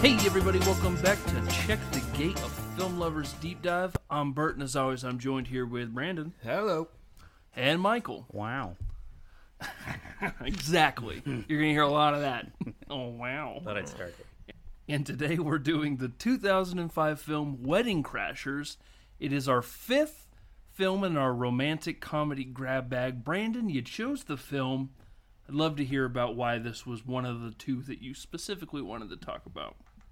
Hey everybody, welcome back to Check the Gate, a Film Lovers Deep Dive. I'm Bert, and as always, I'm joined here with Brandon. Hello. And Michael. Wow. Exactly. You're going to hear a lot of that. Oh, wow. Thought I'd start it. And today we're doing the 2005 film Wedding Crashers. It is our fifth film in our romantic comedy grab bag. Brandon, you chose the film. I'd love to hear about why this was one of the two that you specifically wanted to talk about.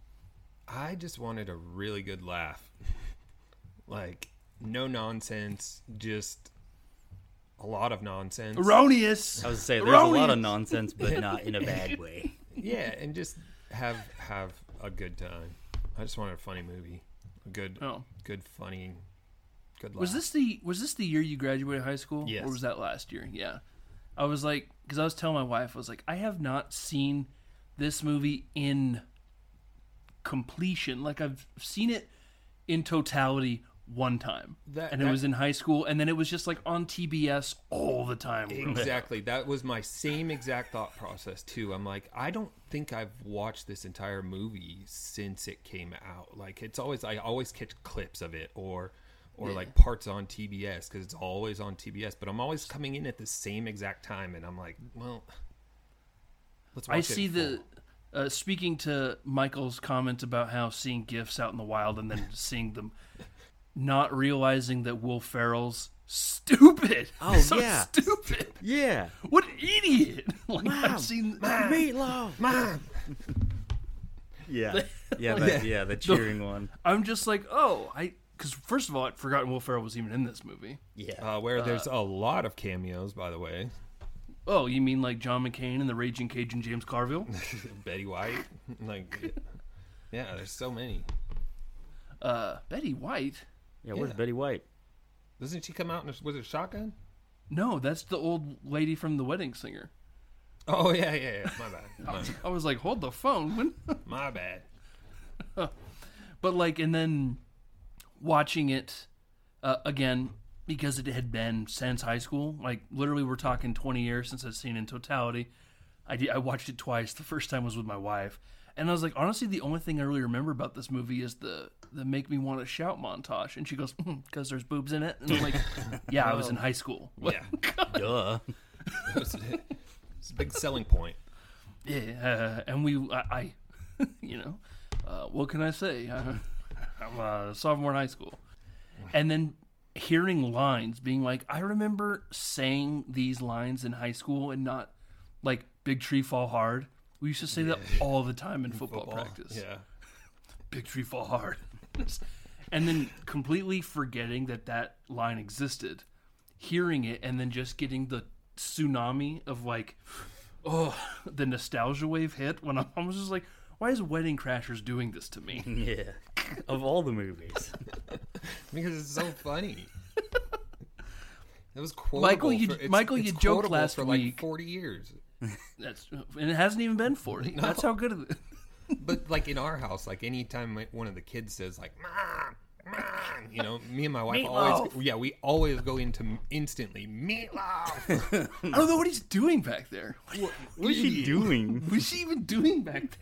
I just wanted a really good laugh. Like, no nonsense, just a lot of nonsense. Erroneous! I was saying there's a lot of nonsense, but not in a bad way. Yeah, and just have a good time. I just wanted a funny movie. A good funny, good laugh. Was this the year you graduated high school? Yes. Or was that last year? Yeah. I was like, because I was telling my wife, I was like, I have not seen this movie in completion. Like, I've seen it in totality one time. It was in high school, and then it was just like on TBS all the time. Exactly. That was my same exact thought process, too. I'm like, I don't think I've watched this entire movie since it came out. Like, I always catch clips of it, or like parts on TBS, because it's always on TBS, but I'm always coming in at the same exact time, and I'm like, well, let's watch it. I see speaking to Michael's comment about how seeing GIFs out in the wild and then seeing them, not realizing that Will Ferrell's stupid. Oh, so yeah. Stupid. Yeah. What an idiot. Like, Mom, I've seen Meatloaf. Mom! Yeah. The cheering one. I'm just like, because first of all, I'd forgotten Will Ferrell was even in this movie. Yeah. Where there's a lot of cameos, by the way. Oh, you mean like John McCain and the Raging Cajun James Carville? Betty White. Like, yeah, there's so many. Betty White? Yeah, where's Yeah. Betty White? Doesn't she come out with a shotgun? No, that's the old lady from The Wedding Singer. Oh, yeah. My bad. I was like, hold the phone. My bad. But like, and then watching it again, because it had been since high school, like literally we're talking 20 years since I've seen it in totality. I watched it twice. The first time was with my wife. And I was like, honestly, the only thing I really remember about this movie is the make me want to shout montage. And she goes, because there's boobs in it. And I'm like, yeah, I was in high school. Yeah. Duh. It's a big selling point. Yeah, and I what can I say? I'm a sophomore in high school. And then hearing lines, being like, I remember saying these lines in high school and not, like, big tree fall hard. We used to say that all the time in football practice. Yeah. Big tree fall hard. And then completely forgetting that line existed. Hearing it and then just getting the tsunami of, like, the nostalgia wave hit when I was just like, why is Wedding Crashers doing this to me? Yeah. Of all the movies. Because it's so funny. It was quotable. Michael, you joked last for week. Like 40 years. And it hasn't even been 40. No. That's how good it is. But like in our house, like anytime one of the kids says like "Mom, Mom," me and my wife we always go into instantly meatloaf. I don't know what he's doing back there. What is she doing? What's she even doing back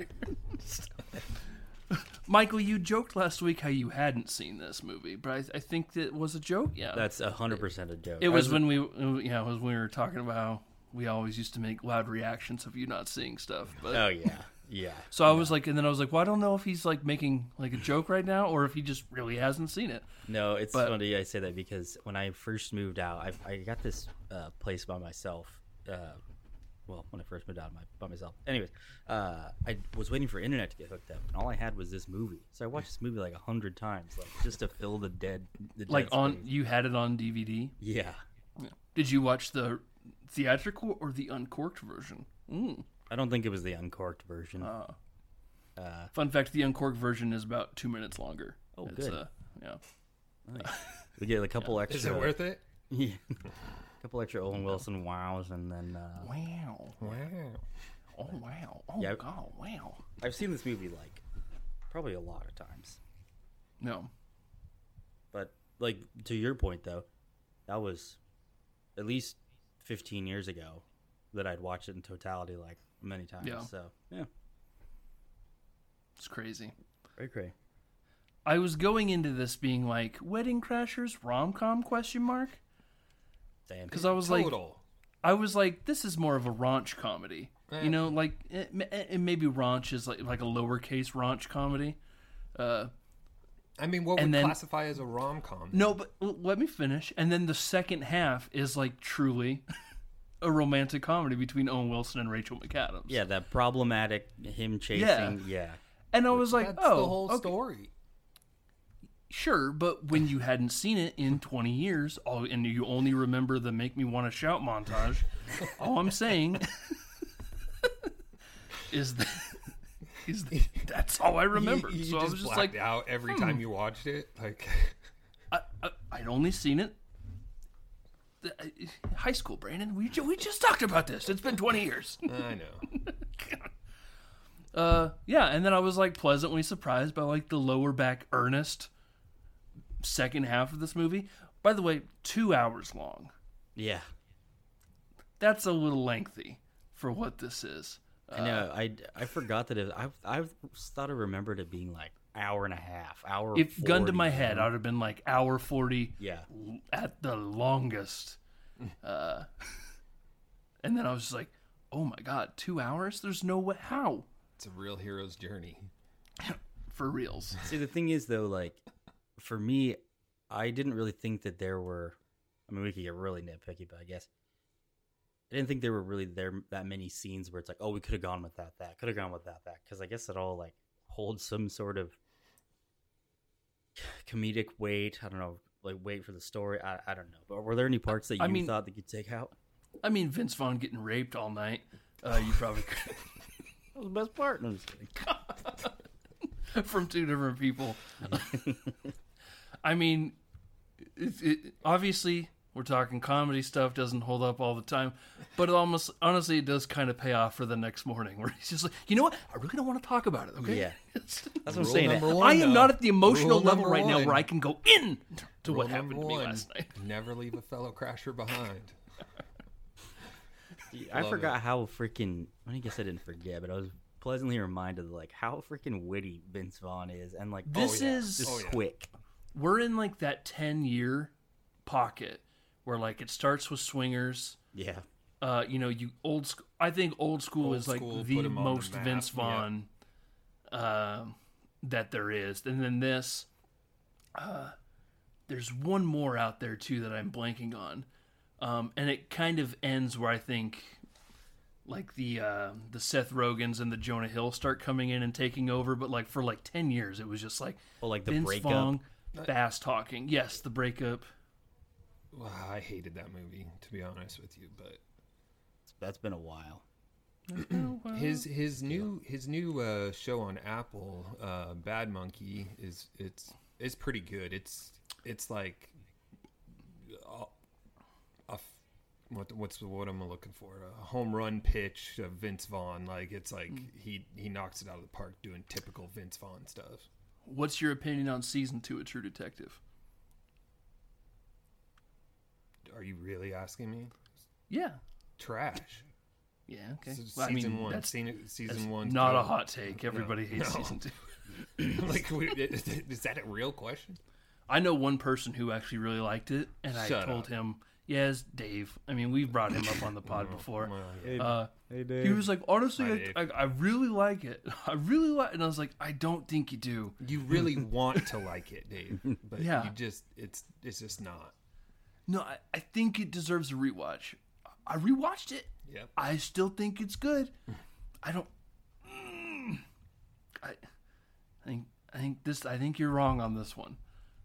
there? Michael, you joked last week how you hadn't seen this movie, but I think that was a joke. Yeah, That's 100% a joke. it was when we were talking about how we always used to make loud reactions of you not seeing stuff. But Oh, yeah. Yeah. so I was like, and then I was like, well, I don't know if he's like making like a joke right now or if he just really hasn't seen it. No, it's funny I say that because when I first moved out, I got this place by myself. When I first moved out by myself. Anyways, I was waiting for internet to get hooked up, and all I had was this movie. So I watched this movie like 100 times, like just to fill the dead. Like space. you had it on DVD. Yeah. Did you watch the theatrical or the uncorked version? I don't think it was the uncorked version. Fun fact: the uncorked version is about 2 minutes longer. Oh, It's, good. Yeah. Nice. We get a couple extra. Is it worth it? Yeah. A couple extra Owen Wilson wows, and then. Wow. Wow. Oh wow. Oh Yeah. god. Wow. I've seen this movie like probably a lot of times, No. but like to your point though, that was at least 15 years ago that I'd watched it in totality like many times. Yeah. So yeah. It's crazy. Very cray. I was going into this being like, Wedding Crashers rom-com question mark? Damn. Because I was like, this is more of a raunch comedy. You know, like, it maybe raunch is like a lowercase raunch comedy. I mean, what would classify as a rom-com? No, but let me finish. And then the second half is like truly a romantic comedy between Owen Wilson and Rachel McAdams. Yeah, that problematic him chasing. Yeah. And I was like, That's oh, the whole okay. story. Sure, but when you hadn't seen it in 20 years, and you only remember the Make Me Want to Shout montage, all I'm saying is that that's all I remember. You So I was just blacked like, out every time you watched it. Like, I'd only seen it. High school, Brandon. We just talked about this. It's been 20 years. I know. Yeah, and then I was like pleasantly surprised by like the lower back earnest second half of this movie. By the way, 2 hours long. Yeah. That's a little lengthy for what this is. I know. I forgot that I thought I remembered it being like hour and a half, hour. If 40, gun to my head, I would have been like hour 40 Yeah. at the longest. And then I was just like, oh my God, 2 hours? There's no way. How? It's a real hero's journey. For reals. See, the thing is, though, like, for me, I didn't really think that there were. I mean, we could get really nitpicky, but I guess I didn't think there were really that many scenes where it's like, oh, we could have gone with that, could have gone with that, because I guess it all like holds some sort of comedic weight. I don't know, like weight for the story. I don't know. But were there any parts that you thought that you could take out? I mean, Vince Vaughn getting raped all night. You probably could. That was the best part. No, I'm just kidding. From two different people. I mean, obviously, we're talking comedy stuff, doesn't hold up all the time, but honestly, it does kind of pay off for the next morning, where he's just like, you know what? I really don't want to talk about it, okay? Yeah. That's what I'm Rule saying. number one, I am though. not at the emotional Rule level number right now one. where I can go in to what Rule happened to number me one, last night. Never leave a fellow crasher behind. I Love forgot how freaking. I guess I didn't forget, but I was pleasantly reminded of like how freaking witty Vince Vaughn is, and like This yeah. is just quick. We're in like that 10-year pocket where like it starts with Swingers. Yeah. You know, I think old school Old is like School the put him on the most map, Vince Vaughn that there is. And then this, there's one more out there too that I'm blanking on. And it kind of ends where I think like the Seth Rogans and the Jonah Hill start coming in and taking over. But like for like 10 years, it was just like, Well, like the Vince breakup. Vaughn, fast talking. Yes, the breakup. Wow, I hated that movie, to be honest with you, but That's been a while. his new show on Apple, Bad Monkey, is pretty good. It's like what am I looking for? A home run pitch of Vince Vaughn. Like it's like he knocks it out of the park doing typical Vince Vaughn stuff. What's your opinion on season 2 of True Detective? Are you really asking me? Yeah. Trash. Yeah, okay. This is Well, I mean, season one. that's Season one. not a hot take. Everybody hates No. season 2. Like, is that a real question? I know one person who actually really liked it, and I Shut told up. him, yes, Dave. I mean, we've brought him up on the pod before. Well, Hey, Dave. He was like, honestly, Hi, Dave. I really like it. I really like it. And I was like, I don't think you do. you really want to like it, Dave, but Yeah. you just it's just not. No, I think it deserves a rewatch. I rewatched it. Yep. I still think it's good. I don't. I think you're wrong on this one.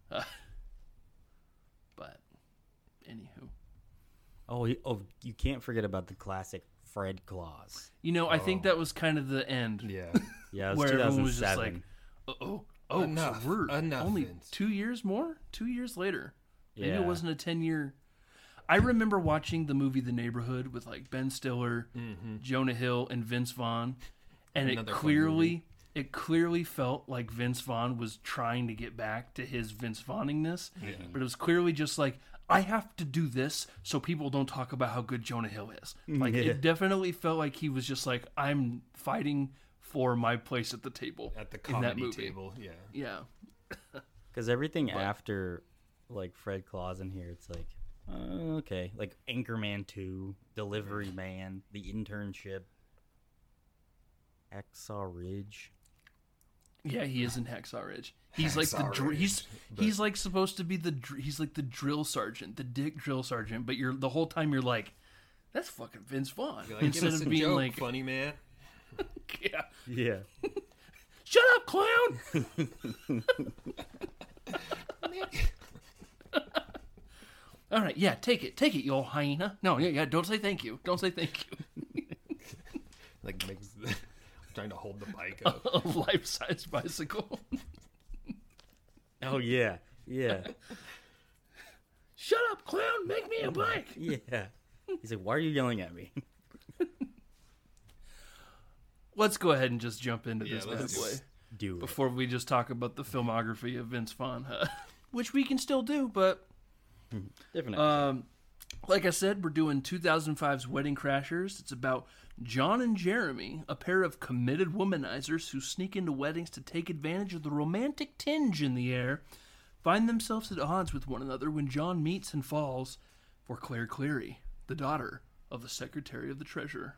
But anywho, you can't forget about the classic Fred Claus. you know, I think that was kind of the end. Yeah. Yeah, it was Where everyone was just 2007. like, oh, Enough. so we're Enough, only Vince. 2 years more? 2 years later. Maybe Yeah. it wasn't a 10-year. I remember watching the movie The Neighborhood with like Ben Stiller, Jonah Hill, and Vince Vaughn, and Another it clearly felt like Vince Vaughn was trying to get back to his Vince Vaughningness, but it was clearly just like, I have to do this so people don't talk about how good Jonah Hill is. Like, Yeah. it definitely felt like he was just like, I'm fighting for my place at the table. At the in that comedy movie. table, yeah. Yeah. Because everything after, like, Fred Claus in here, it's like, okay. Like, Anchorman 2, Delivery Man, The Internship, Hacksaw Ridge. Yeah, he is in Hacksaw Ridge. He's like the Hacksaw Ridge, he's like supposed to be he's like the drill sergeant, the dick drill sergeant. But you're the whole time you're like, that's fucking Vince Vaughn. You're like, give us a joke, funny man. yeah, Yeah. shut up, clown. All right, yeah, take it, you old hyena. No, yeah, don't say thank you. Don't say thank you. Like makes trying to hold the bike up. A life-size bicycle. Oh, yeah. Yeah. Shut up, clown. Make me a bike. Yeah. He's like, why are you yelling at me? Let's go ahead and just jump into Yeah, this bad let's do boy it. Do it. before we just talk about the filmography of Vince Vaughn, which we can still do, but Different. like I said, we're doing 2005's Wedding Crashers. It's about John and Jeremy, a pair of committed womanizers who sneak into weddings to take advantage of the romantic tinge in the air, find themselves at odds with one another when John meets and falls for Claire Cleary, the daughter of the Secretary of the Treasurer.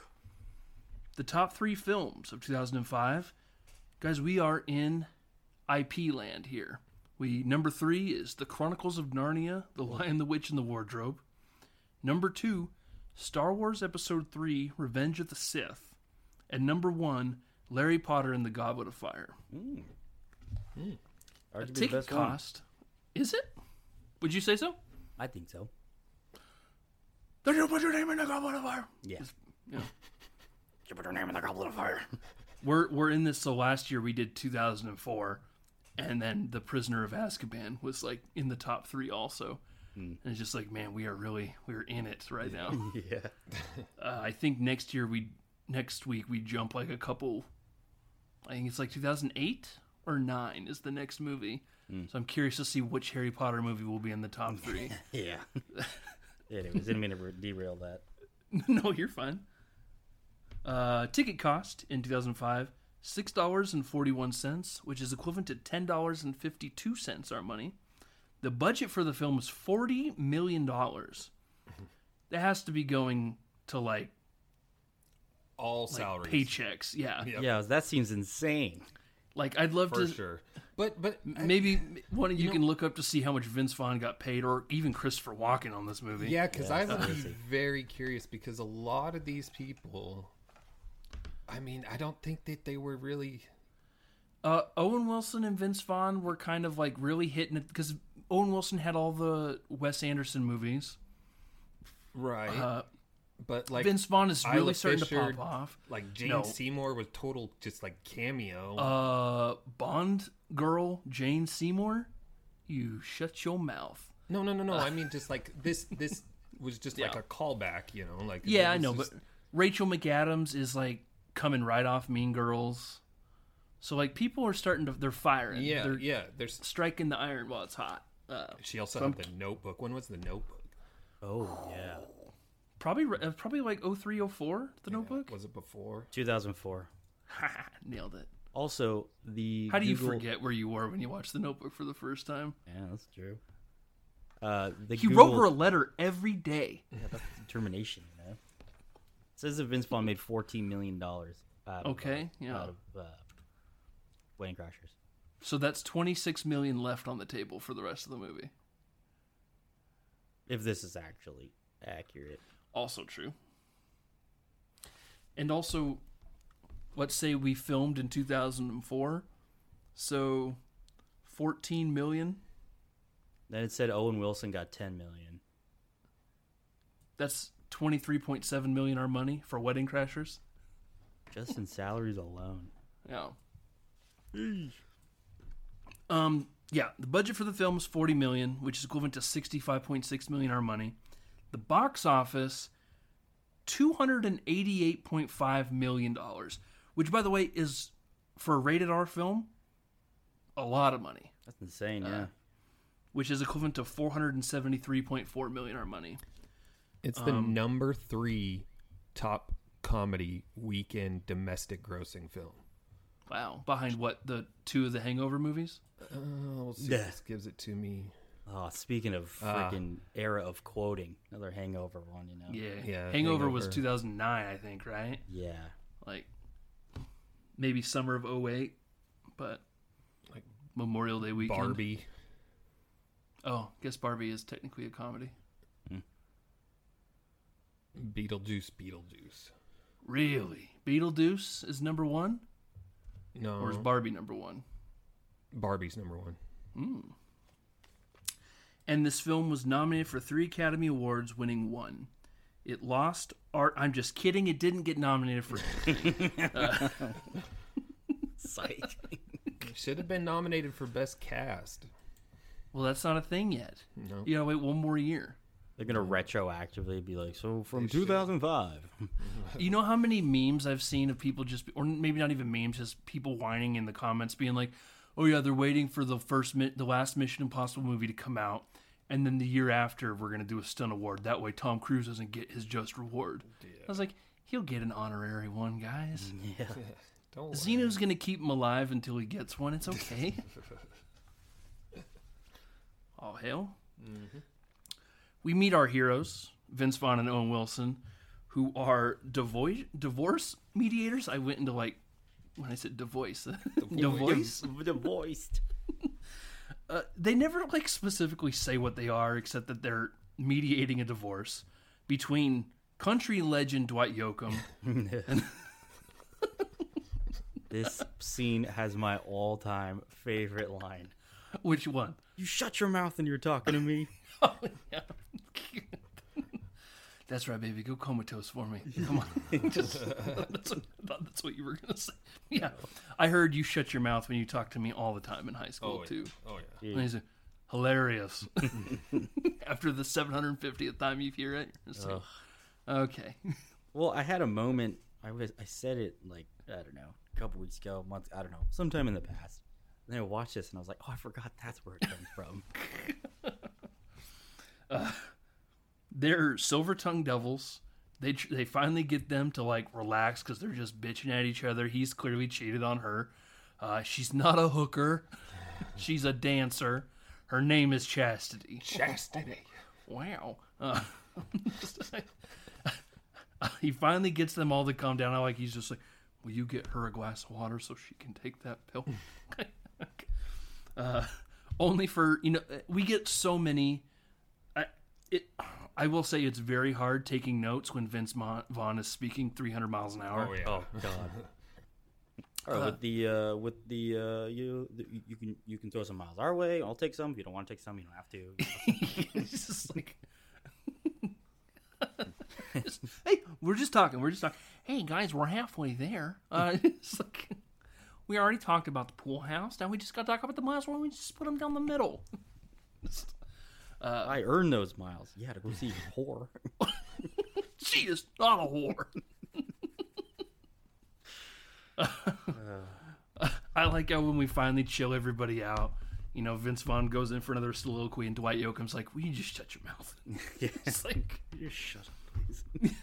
The top 3 films of 2005. Guys, we are in IP land here. Number 3 is The Chronicles of Narnia, The Lion, the Witch, and the Wardrobe. Number 2, Star Wars Episode 3, Revenge of the Sith. And number 1, Harry Potter and the Goblet of Fire. Arguably A the ticket best one. cost. Is it? Would you say so? I think so. Did you put your name in the Goblet of Fire? Yeah. Yeah. You put your name in the Goblet of Fire. We're in this, so last year we did 2004, and then The Prisoner of Azkaban was like in the top 3 also. And it's just like, man, we're in it right now. Yeah. I think next week we jump like a couple. I think it's like 2008 or 9 is the next movie. So I'm curious to see which Harry Potter movie will be in the top 3. Yeah. Anyways, didn't mean to derail that. No, you're fine. Ticket cost in 2005, $6.41, which is equivalent to $10.52 our money. The budget for the film was $40 million. That has to be going to like All salaries. paychecks. Yeah. Yep. Yeah, that seems insane. Like I'd love For to sure. But maybe one of you can look up to see how much Vince Vaughn got paid, or even Christopher Walken on this movie. yeah, because I would be crazy. very curious because a lot of these people, I mean, I don't think that they were really. Owen Wilson and Vince Vaughn were kind of like really hitting it because Owen Wilson had all the Wes Anderson movies. Right. But like Vince Vaughn is really Isla starting Fisher, to pop off. Like Jane No. Seymour was total just like cameo. Bond girl Jane Seymour, you shut your mouth. No. I mean, just like this was just like Yeah. a callback, you know? Like Yeah, it I was know, just- but Rachel McAdams is like coming right off Mean Girls. So like people are they're firing. They're There's striking the iron while it's hot. she also had the Notebook. When was the Notebook? Oh, yeah. Probably like 03, 04, The Notebook. Was it before? 2004. Nailed it. Also, the How do you Google- forget where you were when you watched The Notebook for the first time? Yeah, that's true. He wrote her a letter every day. Yeah, that's determination, you know? It says that Vince Vaughn made $14 million out of Wedding Crashers. So that's $26 million left on the table for the rest of the movie. If this is actually accurate. Also true. And also, let's say we filmed in 2004, so 14 million. Then it said Owen Wilson got $10 million. That's 23.7 million our money for Wedding Crashers. Just in salaries alone. Yeah. Yeah, the budget for the film is 40 million, which is equivalent to 65.6 million our money. The box office, $288.5 million, which, by the way, is, for a rated R film, a lot of money. That's insane, yeah. which is equivalent to $473.4 million our money. It's the number 3 top comedy weekend domestic grossing film. Wow. Behind what, the 2 of the Hangover movies? We'll see if this gives it to me. Oh, speaking of freaking era of quoting, another Hangover one, you know? Yeah. Hangover was 2009, I think, right? Yeah. Like, maybe summer of 2008, but like Memorial Day weekend. Barbie. Oh, I guess Barbie is technically a comedy. Beetlejuice. Really? Beetlejuice is number 1? No. Or is Barbie number 1? Barbie's number 1. And this film was nominated for 3 Academy Awards, winning 1. It lost art. I'm just kidding. It didn't get nominated for anything. Psych. Should have been nominated for Best Cast. Well, that's not a thing yet. No. You gotta wait one more year. They're going to retroactively be like, so from 2005. You know how many memes I've seen of people just, or maybe not even memes, just people whining in the comments being like, oh yeah, they're waiting for the last Mission Impossible movie to come out. And then the year after, we're going to do a stunt award. That way Tom Cruise doesn't get his just reward. Yeah. I was like, he'll get an honorary one, guys. Yeah. Don't Xeno's going to keep him alive until he gets one. It's okay. All hail. Mm-hmm. We meet our heroes, Vince Vaughn and Owen Wilson, who are divorce mediators. I went into when I said divorce. Divorced. They never specifically say what they are, except that they're mediating a divorce between country legend Dwight Yoakam. and This scene has my all-time favorite line. Which one? You shut your mouth when you're talking to me. Oh, yeah. That's right, baby. Go comatose for me. Come on. That's what you were going to say. Yeah. I heard you shut your mouth when you talked to me all the time in high school, too. Oh, yeah. And he said, hilarious. After the 750th time you hear it. Like, okay. Well, I had a moment. I said it I don't know, a couple weeks ago, months, I don't know, sometime in the past. And then I watched this and I was like, oh, I forgot that's where it comes from. They're silver-tongued devils. They finally get them to relax because they're just bitching at each other. He's clearly cheated on her. She's not a hooker. She's a dancer. Her name is Chastity. Chastity. Wow. He finally gets them all to calm down. He's just like, will you get her a glass of water so she can take that pill? Only for, we get so many. I will say it's very hard taking notes when Vince Vaughn is speaking 300 miles an hour. Oh, yeah. Oh, God. All right, you can throw some miles our way. I'll take some. If you don't want to take some, you don't have to. It's just hey, we're just talking. Hey, guys, we're halfway there. It's we already talked about the pool house. Now we just got to talk about the miles where we just put them down the middle. I earned those miles. Yeah, to go see your whore. She is not a whore. I like how when we finally chill everybody out, Vince Vaughn goes in for another soliloquy and Dwight Yoakam's like, will you just shut your mouth? Yeah. It's like, just shut up, please.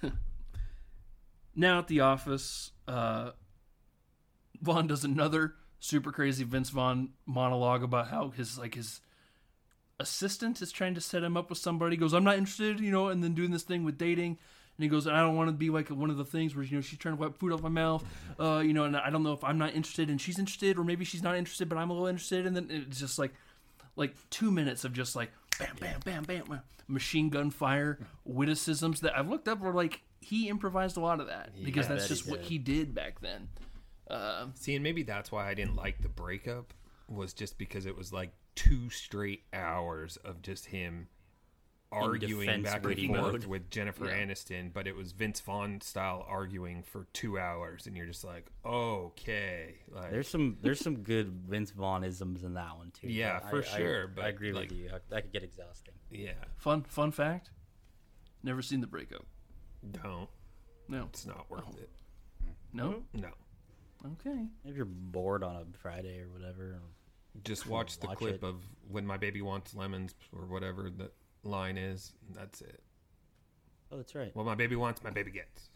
Now at the office, Vaughn does another super crazy Vince Vaughn monologue about how his assistant is trying to set him up with somebody. He goes, I'm not interested, and then doing this thing with dating. And he goes, I don't want to be one of the things where, she's trying to wipe food off my mouth, and I don't know if I'm not interested and she's interested, or maybe she's not interested, but I'm a little interested. And then it's just like 2 minutes of just bam, bam, bam, bam, machine gun fire witticisms that I've looked up were he improvised a lot of that because that's just what he did back then. See, and maybe that's why I didn't like the breakup, was just because it was 2 straight hours of just him arguing back and forth with Jennifer Aniston, but it was Vince Vaughn style arguing for 2 hours, and you're just like, okay. There's some good Vince Vaughn-isms in that one too. Yeah, for sure. But I agree with you. That could get exhausting. Yeah. Fun fact. Never seen the breakup. Don't. No. It's not worth it. No? No. Okay. If you're bored on a Friday or whatever, Just watch the Watch clip it. of when my baby wants lemons or whatever the line is. That's it. Oh, that's right. What my baby wants, my baby gets.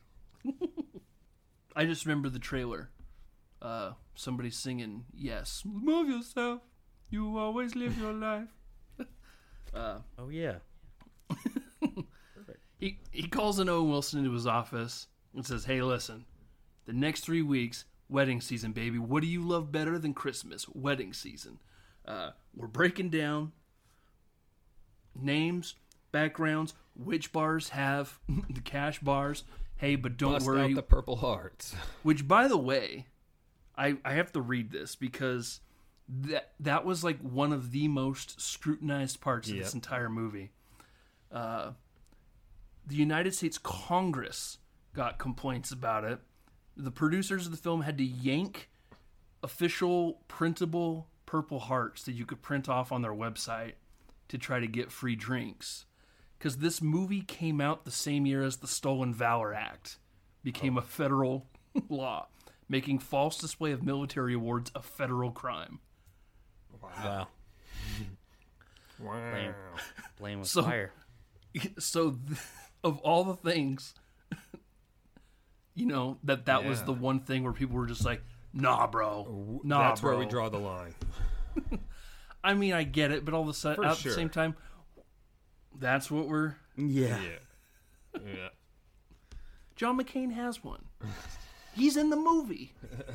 I just remember the trailer. Somebody singing, "Yes, move yourself. You always live your life." Oh yeah. Perfect. He calls in Owen Wilson into his office and says, "Hey, listen, the next 3 weeks, wedding season, baby. What do you love better than Christmas? Wedding season. We're breaking down names, backgrounds, which bars have the cash bars. Hey, but don't Bust worry." out the Purple Hearts. Which, by the way, I have to read this because that was like one of the most scrutinized parts of this entire movie. The United States Congress got complaints about it. The producers of the film had to yank official printable Purple Hearts that you could print off on their website to try to get free drinks. Because this movie came out the same year as the Stolen Valor Act became a federal law, making false display of military awards a federal crime. Wow. Wow. Blame with So- fire. So, of all the things, that was Yeah. the one thing where people were just like, "Nah, bro, nah, That's bro." where we draw the line. I mean, I get it, but all of a sudden, For at sure. the same time, that's what we're. Yeah. Yeah. John McCain has one. He's in the movie.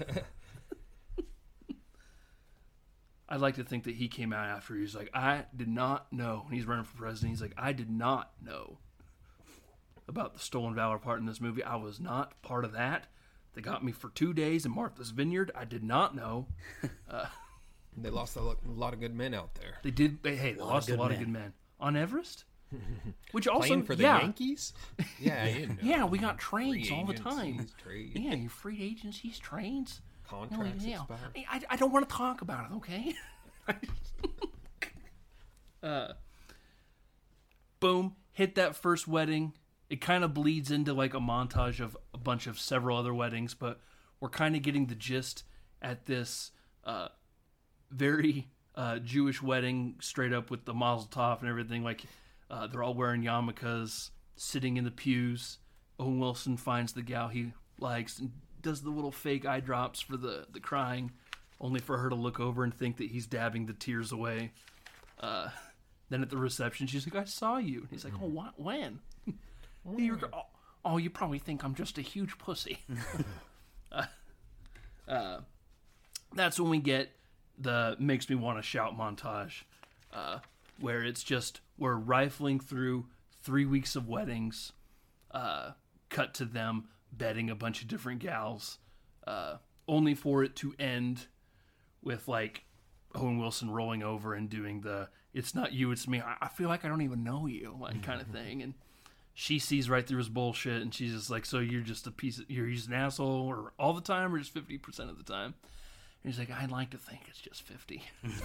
I'd like to think that he came out after. He's like, "I did not know." When he's running for president, he's like, "I did not know about the Stolen Valor part in this movie. I was not part of that. They got me for 2 days in Martha's Vineyard. I did not know." They lost a lot of good men out there. They did. Hey, they lost a good lot of men. good men on Everest. Which also, Playing for the yeah, Yankees? Yeah, you know. yeah, we got trains Free all the time. agencies, trade, Yeah, you free agencies, trains. contracts Yeah. expire. I don't want to talk about it, okay? Boom, hit that first wedding. It kind of bleeds into like a montage of a bunch of several other weddings, but we're kind of getting the gist at this very Jewish wedding, straight up with the Mazel Tov and everything. Like they're all wearing yarmulkes, sitting in the pews. Owen Wilson finds the gal he likes and does the little fake eye drops for the crying, only for her to look over and think that he's dabbing the tears away. Then at the reception, she's like, "I saw you." And he's like, "Oh, what? When?" You probably think I'm just a huge pussy. That's when we get the makes me want to shout montage, where it's just we're rifling through 3 weeks of weddings, cut to them bedding a bunch of different gals, only for it to end with like Owen Wilson rolling over and doing the "It's not you, it's me. I feel like I don't even know you," like kind of thing. And she sees right through his bullshit, and she's just like, "So you're just you're just an asshole, or all the time, or just 50% of the time?" And he's like, "I'd like to think it's just 50."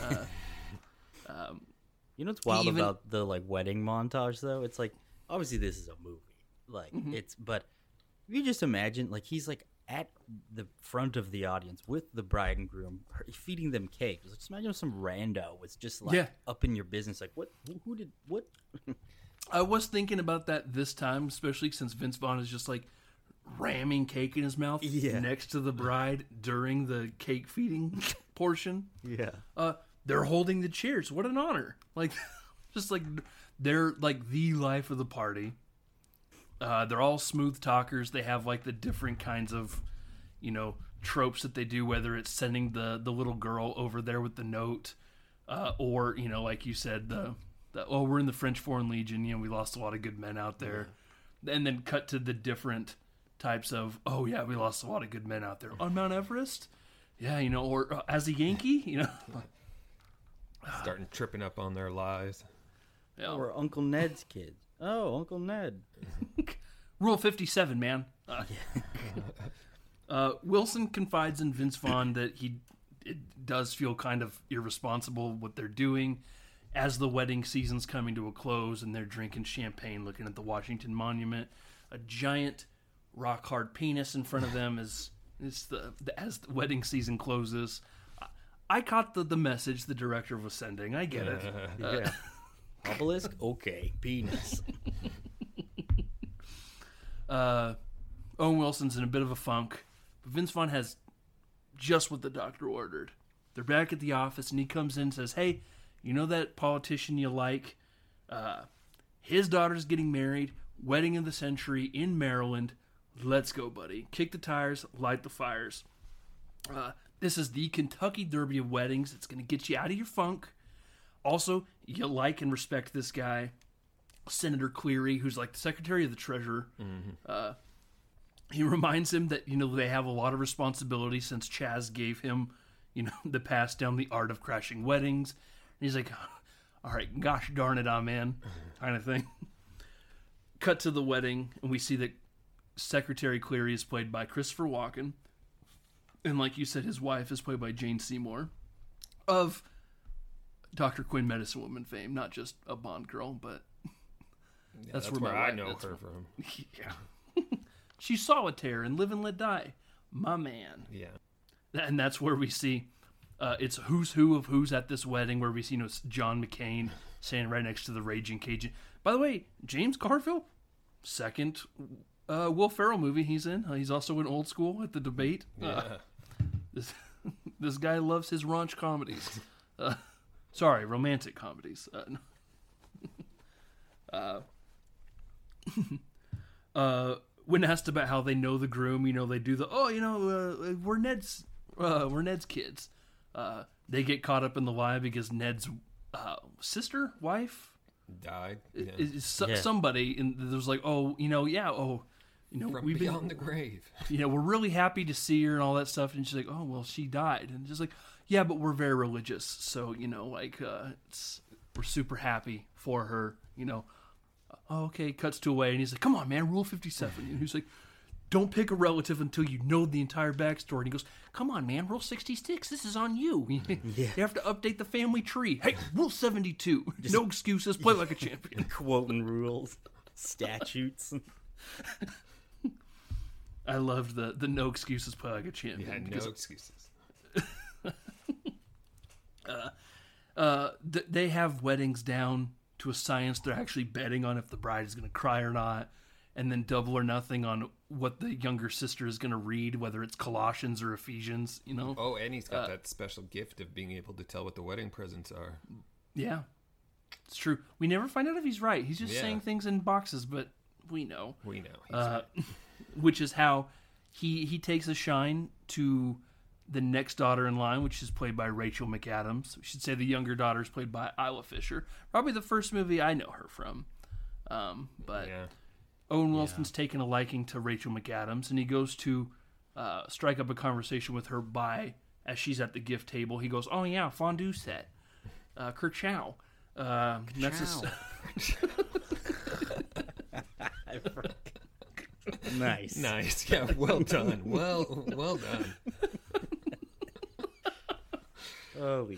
You know what's wild even- about the like wedding montage though? It's like obviously this is a movie. Like but you just imagine like he's like at the front of the audience with the bride and groom feeding them cake. Just imagine if some rando was just like Yeah. up in your business like who did what? I was thinking about that this time, especially since Vince Vaughn is just like ramming cake in his mouth next to the bride during the cake feeding portion. Yeah. They're holding the cheers. What an honor! Like, just like they're like the life of the party. They're all smooth talkers. They have like the different kinds of, tropes that they do. Whether it's sending the little girl over there with the note, or like you said, the we're in the French Foreign Legion. We lost a lot of good men out there, and then cut to the different types of we lost a lot of good men out there on Mount Everest. Yeah, or as a Yankee, Starting tripping up on their lies. Yeah. Or Uncle Ned's kids. Oh, Uncle Ned. Rule 57, man. Wilson confides in Vince Vaughn that it does feel kind of irresponsible what they're doing as the wedding season's coming to a close and they're drinking champagne looking at the Washington Monument. A giant rock hard penis in front of them as the wedding season closes. I caught the message the director was sending. I get it. Yeah. Obelisk? Okay. Penis. Owen Wilson's in a bit of a funk, but Vince Vaughn has just what the doctor ordered. They're back at the office, and he comes in and says, hey, you know that politician you like? His daughter's getting married, wedding of the century in Maryland. Let's go, buddy. Kick the tires, light the fires. This is the Kentucky Derby of weddings. It's going to get you out of your funk. Also, you like and respect this guy, Senator Cleary, who's like the Secretary of the Treasurer. Mm-hmm. He reminds him that, they have a lot of responsibility since Chaz gave him, the pass down the art of crashing weddings. And he's like, all right, gosh darn it, man, kind of thing. Cut to the wedding, and we see that Secretary Cleary is played by Christopher Walken. And like you said, his wife is played by Jane Seymour of Dr. Quinn Medicine Woman fame, not just a Bond girl, but that's where I know her from. Yeah. She's Solitaire in Live and Let Die. My man. Yeah. And that's where we see it's who's who of who's at this wedding, where we see John McCain standing right next to the Raging Cajun. By the way, James Garfield, second Will Ferrell movie he's in. He's also in Old School at the debate. Yeah. This guy loves his raunch comedies. Sorry, romantic comedies. When asked about how they know the groom, they do the we're Ned's kids. They get caught up in the lie because Ned's sister, wife, died. Is somebody, and there's like, from we've beyond the grave. We're really happy to see her and all that stuff, and she's like, oh well, she died, and just like, yeah, but we're very religious, so we're super happy for her, Oh, okay, cuts to away, and he's like, come on, man, Rule 57. And he's like, don't pick a relative until you know the entire backstory. And he goes, come on, man, Rule 66, this is on you. You have to update the family tree. Hey, Rule 72, no excuses, play like a champion. Quoting rules, statutes. I loved the no excuses, play like a champion. Yeah, no excuses. They have weddings down to a science. They're actually betting on if the bride is going to cry or not, and then double or nothing on what the younger sister is going to read, whether it's Colossians or Ephesians, Oh, and he's got that special gift of being able to tell what the wedding presents are. Yeah, it's true. We never find out if he's right. He's just saying things in boxes, but we know. We know. He's right. Which is how he takes a shine to the next daughter in line, which is played by Rachel McAdams. We should say the younger daughter is played by Isla Fisher. Probably the first movie I know her from. But Owen Wilson's taken a liking to Rachel McAdams, and he goes to strike up a conversation with her as she's at the gift table. He goes, oh yeah, fondue set. Kerchow. That's Nice. Yeah, well done. Well done. Holy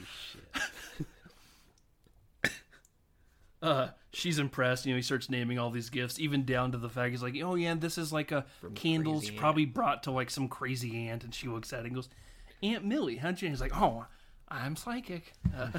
shit. She's impressed. He starts naming all these gifts, even down to the fact he's like, oh yeah, this is like a candles probably brought to like some crazy aunt. And she looks at it and goes, Aunt Millie, how'd you? And he's like, oh, I'm psychic.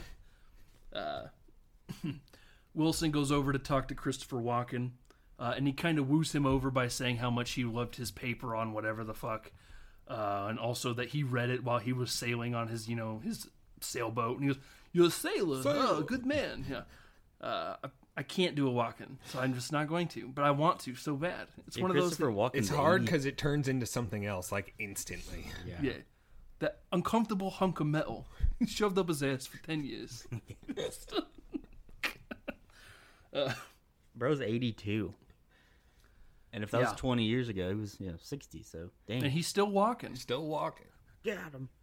Wilson goes over to talk to Christopher Walken, and he kind of woos him over by saying how much he loved his paper on whatever the fuck, and also that he read it while he was sailing on his, his sailboat. And he goes, "You're a sailor, oh, good man." Yeah, I can't do a Walken, so I'm just not going to. But I want to so bad. It's one of those. It's hard because it turns into something else like instantly. Yeah. That uncomfortable hunk of metal shoved up his ass for 10 years. Bro's 82. And if that was 20 years ago, he was 60, so dang. And he's still walking. Got him.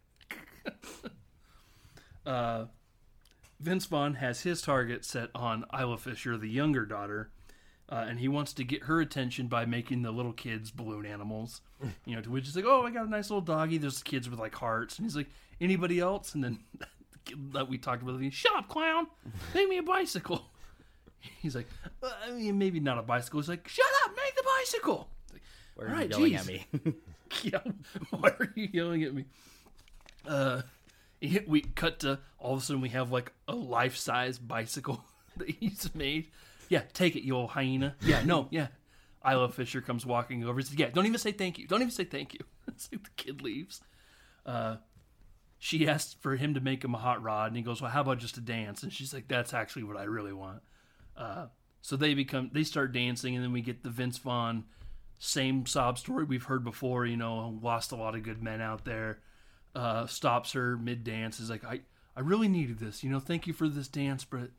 Vince Vaughn has his target set on Isla Fisher, the younger daughter, and he wants to get her attention by making the little kids balloon animals. To which he's like, oh, I got a nice little doggy. There's kids with like hearts. And he's like, anybody else? And then that we talked about, shut up, clown. Make me a bicycle. He's like, maybe not a bicycle. He's like, shut up, make the bicycle. Like, why are you yelling at me? Yeah, why are you yelling at me? We cut to, all of a sudden we have like a life-size bicycle that he's made. Yeah, take it, you old hyena. Yeah, no, yeah. Isla Fisher comes walking over. Says, yeah, don't even say thank you. Don't even say thank you. It's like the kid leaves. She asks for him to make him a hot rod, and he goes, well, how about just a dance? And she's like, that's actually what I really want. So they start dancing, and then we get the Vince Vaughn, same sob story we've heard before, lost a lot of good men out there. Stops her mid-dance, is like, I really needed this, thank you for this dance, but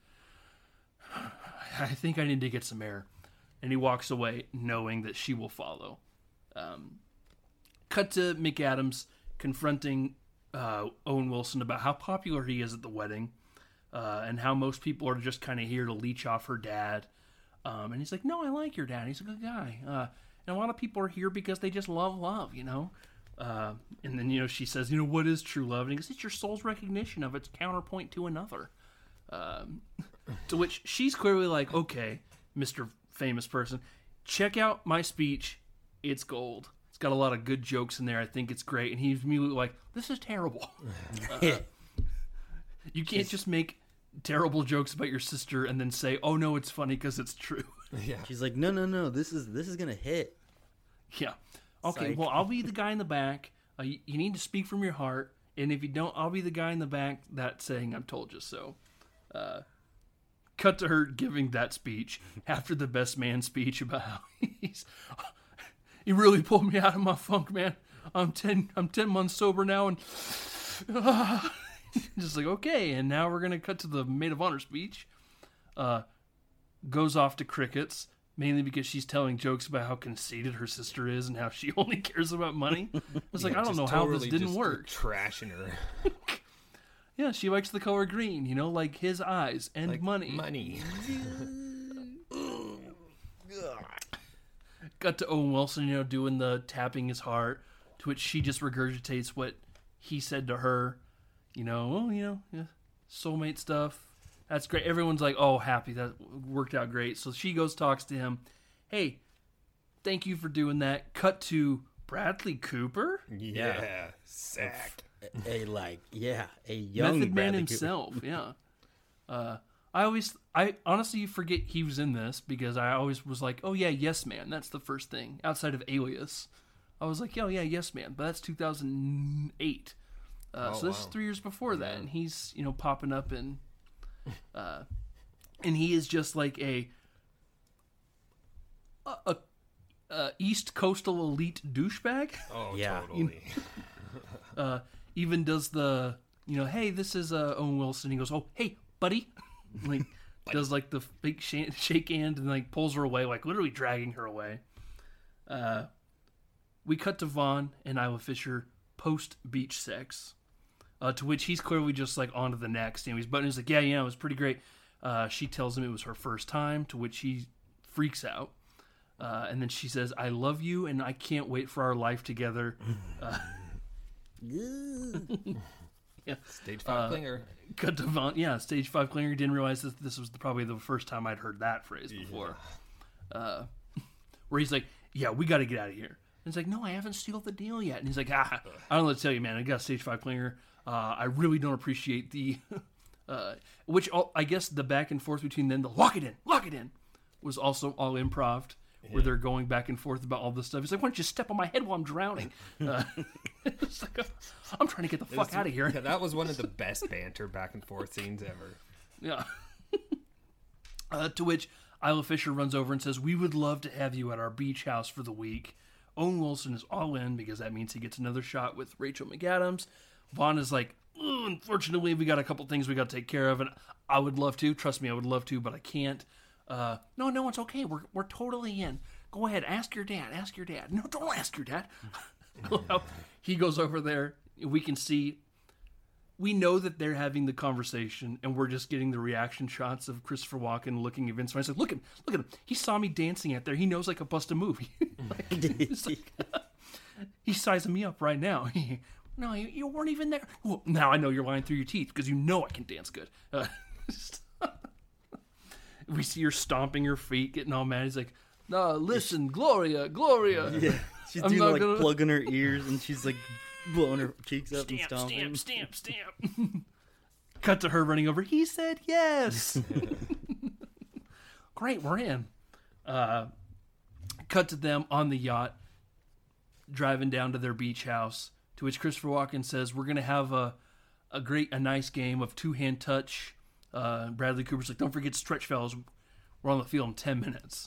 I think I need to get some air. And he walks away knowing that she will follow. Cut to McAdams confronting Owen Wilson about how popular he is at the wedding, and how most people are just kind of here to leech off her dad. And he's like, no, I like your dad. He's a good guy. And a lot of people are here because they just love, And then, she says, what is true love? And he goes, it's your soul's recognition of its counterpoint to another. To which she's clearly like, okay, Mr. Famous person, check out my speech. It's gold. It's got a lot of good jokes in there. I think it's great. And he's immediately like, this is terrible. You can't just make terrible jokes about your sister and then say, oh no, it's funny because it's true. Yeah. She's like, no, this is gonna hit. Yeah. Okay, Psych. well, I'll be the guy in the back. You need to speak from your heart. And if you don't, I'll be the guy in the back that's saying, I've told you so. Cut to her giving that speech after the best man speech about how he really pulled me out of my funk, man. I'm 10 months sober now, and just like, okay. And now we're gonna cut to the maid of honor speech. Goes off to crickets, mainly because she's telling jokes about how conceited her sister is and how she only cares about money. It's like, I don't know how this didn't work. Trashing her. Yeah, she likes the color green, like his eyes and Like money. Money. Got to Owen Wilson, doing the tapping his heart, to which she just regurgitates what he said to her. Soulmate stuff. That's great. Everyone's like, oh, happy. That worked out great. So she goes, talks to him. Hey, thank you for doing that. Cut to Bradley Cooper. Yeah. Sack. A young Method Man Bradley himself, yeah. I honestly forget he was in this because I always was like, oh yeah, Yes Man. That's the first thing outside of Alias. I was like, oh yeah, Yes Man, but that's 2008. So this is 3 years before that, and he's popping up and he is just like a East Coastal elite douchebag. Oh, Yeah. totally. Even does the, hey, this is Owen Wilson. He goes, oh, hey, buddy. Like, does like the big shake hand and like pulls her away, like literally dragging her away. We cut to Vaughn and Isla Fisher post beach sex, to which he's clearly just like on to the next. He's like, yeah, it was pretty great. She tells him it was her first time, to which he freaks out. And then she says, I love you and I can't wait for our life together. Yeah. Stage 5 clinger. Cut to Vaughn. Yeah, stage 5 clinger. Didn't realize this was probably the first time I'd heard that phrase before. Where he's like, yeah, we got to get out of here. And it's like, no, I haven't sealed the deal yet. And he's like, I don't know what to tell you, man. I got a stage 5 clinger. I really don't appreciate the... I guess the back and forth between them, the lock it in, was also all improv. Where they're going back and forth about all this stuff. He's like, why don't you step on my head while I'm drowning? It's like, I'm trying to get the fuck out of here. Yeah, that was one of the best banter back and forth scenes ever. Yeah. To which Isla Fisher runs over and says, we would love to have you at our beach house for the week. Owen Wilson is all in because that means he gets another shot with Rachel McAdams. Vaughn is like, unfortunately, we got a couple things we got to take care of, and I would love to. Trust me, I would love to, but I can't. No, it's okay. We're totally in. Go ahead, ask your dad. No, don't ask your dad. He goes over there. We know that they're having the conversation, and we're just getting the reaction shots of Christopher Walken looking at Vince Vaughn. He's like, look at him. He saw me dancing out there. He knows I could bust a move. He's sizing me up right now. No, you weren't even there. Well, now I know you're lying through your teeth because you know I can dance good. We see her stomping her feet, getting all mad. He's like, no, listen, Gloria. Yeah, she's plugging her ears, and she's like blowing her cheeks up and Stamp, stomping. stamp, stamp, stamp. Cut to her running over. He said yes. Great, we're in. Cut to them on the yacht, driving down to their beach house, to which Christopher Walken says, we're going to have a nice game of two-hand touch. Bradley Cooper's like, don't forget stretch, fellas. We're on the field in 10 minutes.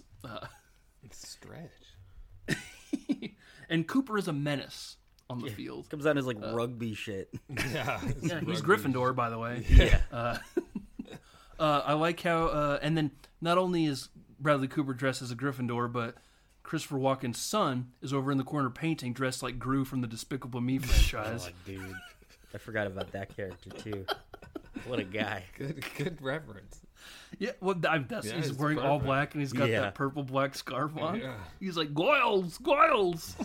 Stretch. And Cooper is a menace on the field. Comes out as like rugby shit. Yeah, Yeah, he's Gryffindor, by the way. Yeah. I like how, and then not only is Bradley Cooper dressed as a Gryffindor, but Christopher Walken's son is over in the corner painting, dressed like Gru from the Despicable Me franchise. Oh, dude. I forgot about that character, too. What a guy. Good reference. Yeah, well, he's it's wearing all perfect. black and he's got Yeah. that purple black scarf on. Yeah. He's like, Goyles, Goyles.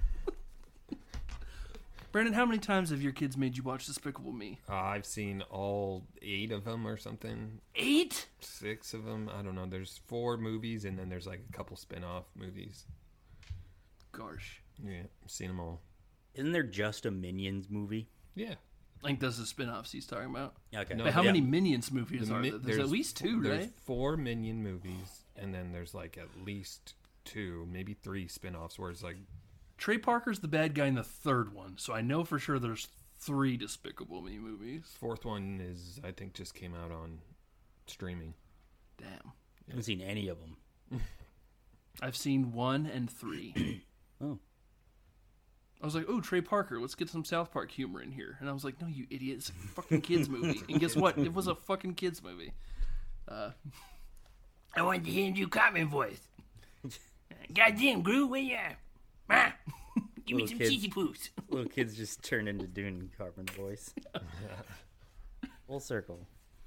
Brandon, how many times have your kids made you watch Despicable Me? I've seen all 8 of them or something. 8? 6 of them. I don't know. There's 4 movies, and then there's like a couple spin-off movies. Gosh. Yeah, I've seen them all. Isn't there just a Minions movie? Yeah. I think those are the spin-offs he's talking about. Okay. No, But how yeah. many Minions movies are there? There's at least 2, There's right? 4 Minion movies, and then there's like at least 2, maybe 3 spin-offs where it's like, Trey Parker's the bad guy in the third one, so I know for sure there's 3 Despicable Me movies. 4th one is, I think, just came out on streaming. Damn. I haven't seen any of them. I've seen 1 and 3. Oh. I was like, oh, Trey Parker, let's get some South Park humor in here. And I was like, no, you idiot, it's a fucking kid's movie. And guess what? It was a fucking kid's movie. I wanted to hear you Cartman voice. Goddamn, Gru, where you at? Ah, give me Little some kids. cheesy poos. Little kids just turn into Dune Cartman's voice. Full circle.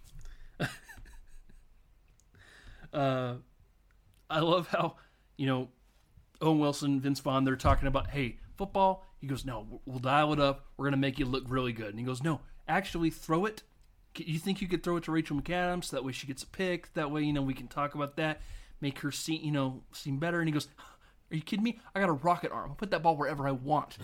I love how, Owen Wilson, Vince Vaughn, they're talking about, hey, football. He goes, no, we'll dial it up. We're going to make you look really good. And he goes, no, actually throw it. You think you could throw it to Rachel McAdams? That way she gets a pick. That way, we can talk about that. Make her seem better. And he goes, are you kidding me? I got a rocket arm. I'll put that ball wherever I want.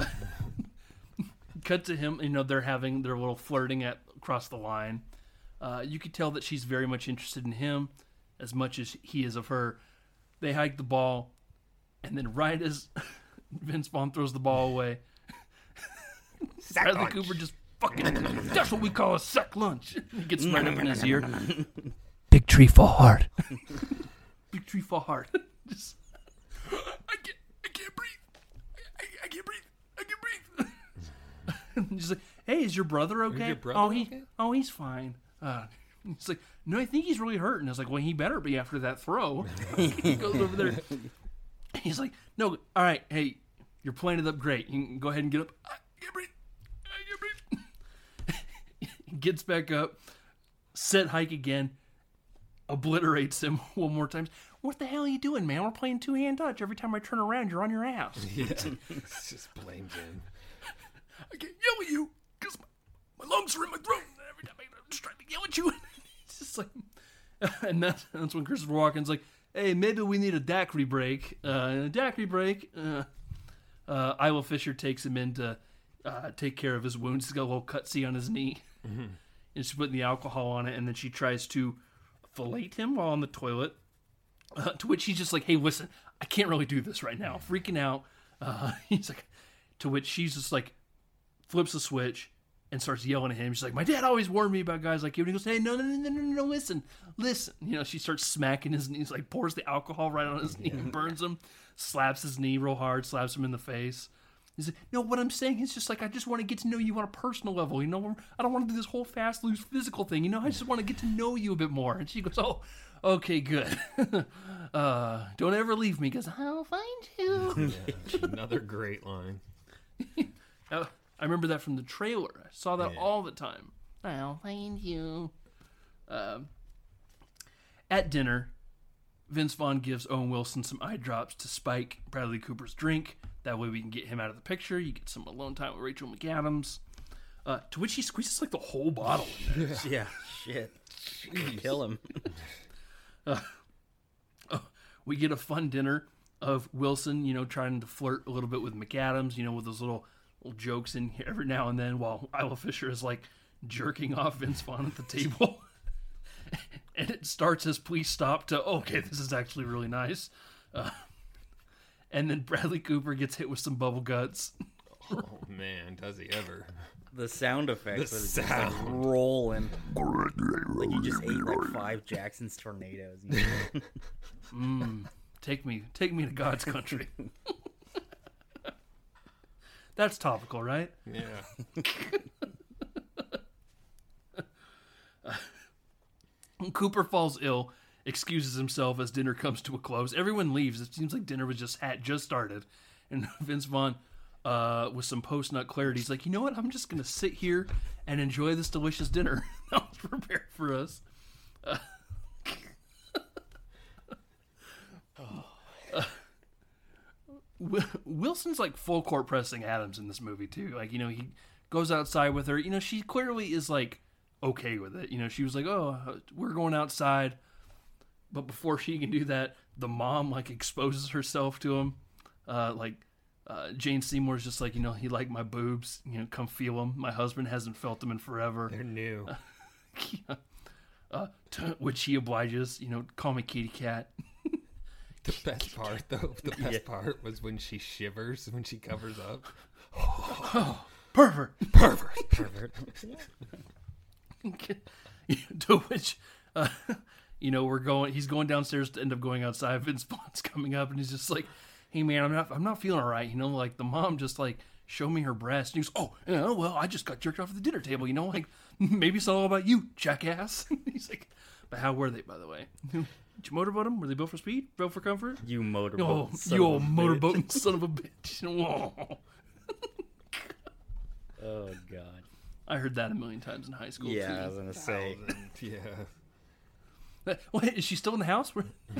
Cut to him. They're having their little flirting across the line. You could tell that she's very much interested in him as much as he is of her. They hike the ball. And then right as Vince Vaughn throws the ball away, Bradley Cooper just fucking, that's what we call a sack lunch. He gets right up in his ear. Big tree fall hard. Big tree fall hard. Just, I can't breathe. I can't breathe. I can't breathe. He's like, hey, is your brother okay? your brother okay? He's fine. He's like, no, I think he's really hurt. And I was like, well, he better be after that throw. He goes over there. He's like, no, all right, hey, you're playing it up great. You can go ahead and get up. I can't breathe. I can't breathe. He gets back up, set hike again, obliterates him one more time. What the hell are you doing, man? We're playing two-hand touch. Every time I turn around, you're on your ass. Yeah. It's just blames him. I can't yell at you because my lungs are in my throat. Every time I'm just trying to yell at you. It's just like, and that's when Christopher Walken's like, hey, maybe we need a daiquiri break. Isla Fisher takes him in to take care of his wounds. He's got a little cutsy on his knee. Mm-hmm. And she's putting the alcohol on it, and then she tries to fillet him while on the toilet. To which he's just like, hey, listen, I can't really do this right now. Freaking out. He's like, to which she's just like, flips a switch and starts yelling at him. She's like, my dad always warned me about guys like you. And he goes, hey, no, listen. She starts smacking his knees, like pours the alcohol right on his knee and burns him, slaps his knee real hard, slaps him in the face. He's like, no, what I'm saying is just like, I just want to get to know you on a personal level. I don't want to do this whole fast, loose physical thing. I just want to get to know you a bit more. And she goes, oh, okay, good. Don't ever leave me because I'll find you. Yeah, another great line. I remember that from the trailer. I saw that all the time. I'll find you. At dinner, Vince Vaughn gives Owen Wilson some eye drops to spike Bradley Cooper's drink. That way we can get him out of the picture. You get some alone time with Rachel McAdams. To which he squeezes like the whole bottle in there. Yeah, shit. Kill him. We get a fun dinner of Wilson, trying to flirt a little bit with McAdams, with those little little jokes in here every now and then while Isla Fisher is like jerking off Vince Vaughn at the table. And it starts as please stop to, okay, this is actually really nice. And then Bradley Cooper gets hit with some bubble guts. Oh man, does he ever? The sound effects The of it just like sound. rolling. Like you just ate like 5 Jackson's tornadoes. Take me to God's country. That's topical, right? Yeah. Cooper falls ill, excuses himself as dinner comes to a close. Everyone leaves. It seems like dinner was just started. And Vince Vaughn, with some post-nut clarity, he's like, you know what? I'm just going to sit here and enjoy this delicious dinner that was prepared for us. Wilson's like full court pressing Adams in this movie too. Like, you know, he goes outside with her. You know, she clearly is like okay with it. You know, she was like, oh, we're going outside. But before she can do that, the mom like exposes herself to him. Jane Seymour's just like, you know, he liked my boobs. You know, come feel them. My husband hasn't felt them in forever. They're new. Which he obliges. You know, call me kitty cat. The best part, though, part was when she shivers, when she covers up. Pervert. Pervert. To which, you know, he's going downstairs to end up going outside. Vince Vaughn's coming up and he's just like, hey man, I'm not feeling all right. You know, like the mom just like showed me her breast. And he goes, oh, yeah, well, I just got jerked off at the dinner table. You know, like maybe it's all about you, jackass. He's like, but how were they, by the way? Did you motorboat them? Were they built for speed? Built for comfort? You motorboat. Oh, son you of a old bitch. motorboating son of a bitch. Whoa. Oh god. I heard that a million times in high school. Yeah, I too. was gonna say. Yeah. Wait, is she still in the house?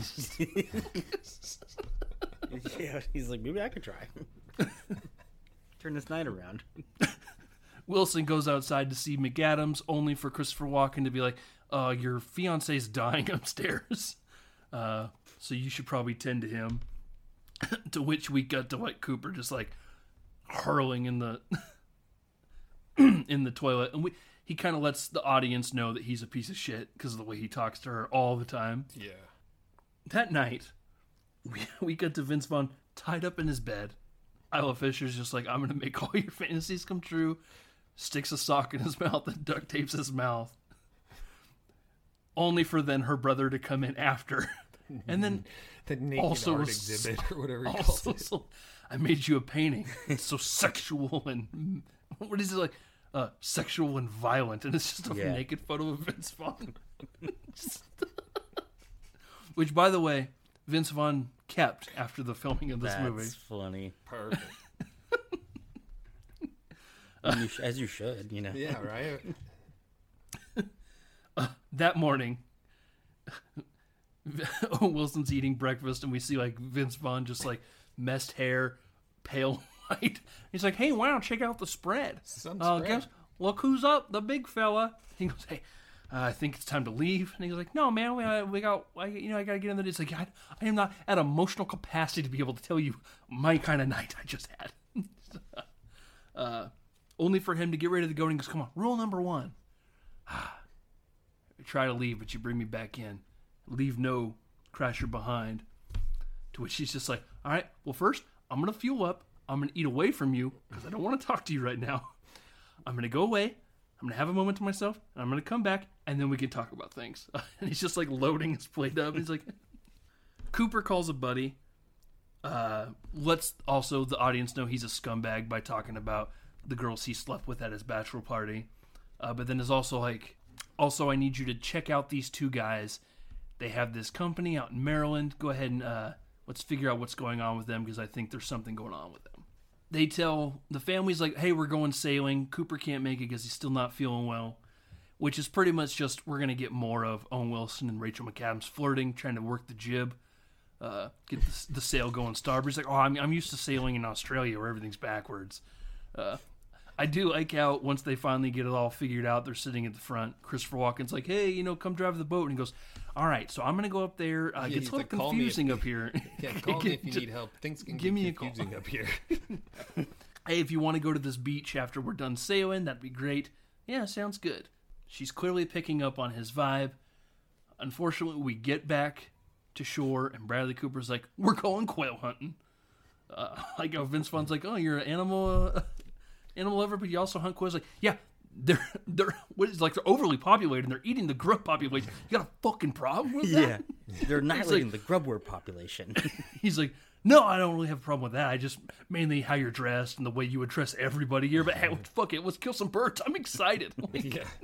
Yeah, he's like, maybe I could try. Turn this night around. Wilson goes outside to see McAdams, only for Christopher Walken to be like, your fiance's dying upstairs. So you should probably tend to him. To which we got Dwight Cooper just like hurling in the in the toilet. And he kind of lets the audience know that he's a piece of shit because of the way he talks to her all the time. Yeah. That night, we get to Vince Vaughn tied up in his bed. Isla Fisher's just like, I'm going to make all your fantasies come true. Sticks a sock in his mouth and duct tapes his mouth. Only for then her brother to come in after. And then The naked also art was- exhibit or whatever he calls also, it. so, I made you a painting. It's so sexual and what is it like? Sexual and violent, and it's just a Yeah. naked photo of Vince Vaughn. Which, by the way, Vince Vaughn kept after the filming of this That's movie. funny. Perfect. As you should, you know. Yeah, right? That morning, Owen Wilson's eating breakfast, and we see like Vince Vaughn just like messed hair, pale white. He's like, "Hey, wow, check out the spread. Some spread. Guess look who's up, the big fella." He goes, "Hey, I think it's time to leave." And he's like, "No, man, I got to get in there." It's like, I am not at emotional capacity to be able to tell you my kind of night I just had. Only for him to get ready to go and he goes, "Come on, rule number 1. Try to leave, but you bring me back in. Leave no crasher behind." To which she's just like, "All right, well, first, I'm going to fuel up. I'm going to eat away from you because I don't want to talk to you right now. I'm going to go away. I'm going to have a moment to myself. And I'm going to come back, and then we can talk about things." And he's just like loading his plate up. He's like, Cooper calls a buddy. Lets also the audience know he's a scumbag by talking about the girls he slept with at his bachelor party. But then is also like, also, I need you to check out these 2 guys. They have this company out in Maryland. Go ahead and let's figure out what's going on with them because I think there's something going on with them. They tell the family's like, "Hey, we're going sailing." Cooper can't make it because he's still not feeling well, which is pretty much just we're going to get more of Owen Wilson and Rachel McAdams flirting, trying to work the jib, get the sail going starboard. He's like, "Oh, I'm used to sailing in Australia where everything's backwards." I do like how once they finally get it all figured out, they're sitting at the front. Christopher Walken's like, "Hey, come drive the boat." And he goes, "All right, so I'm going to go up there. It gets he's a little like, "Call me confusing up here." Yeah, call me if you need help. Things can Give get me a call. confusing up here. hey, if you want to go to this beach after we're done sailing, that'd be great. Yeah, sounds good. She's clearly picking up on his vibe. Unfortunately, we get back to shore, and Bradley Cooper's like, we're going quail hunting. Like how Vince Vaughn's like, oh, you're an animal lover, but you also hunt quails. Like, yeah, they're what is like they're overly populated and they're eating the grub population. You got a fucking problem with that? Yeah, they're annihilating the grubworm population. He's like, no, I don't really have a problem with that. I just mainly how you're dressed and the way you address everybody here. But hey, fuck it, let's kill some birds. I'm excited. Like, Yeah.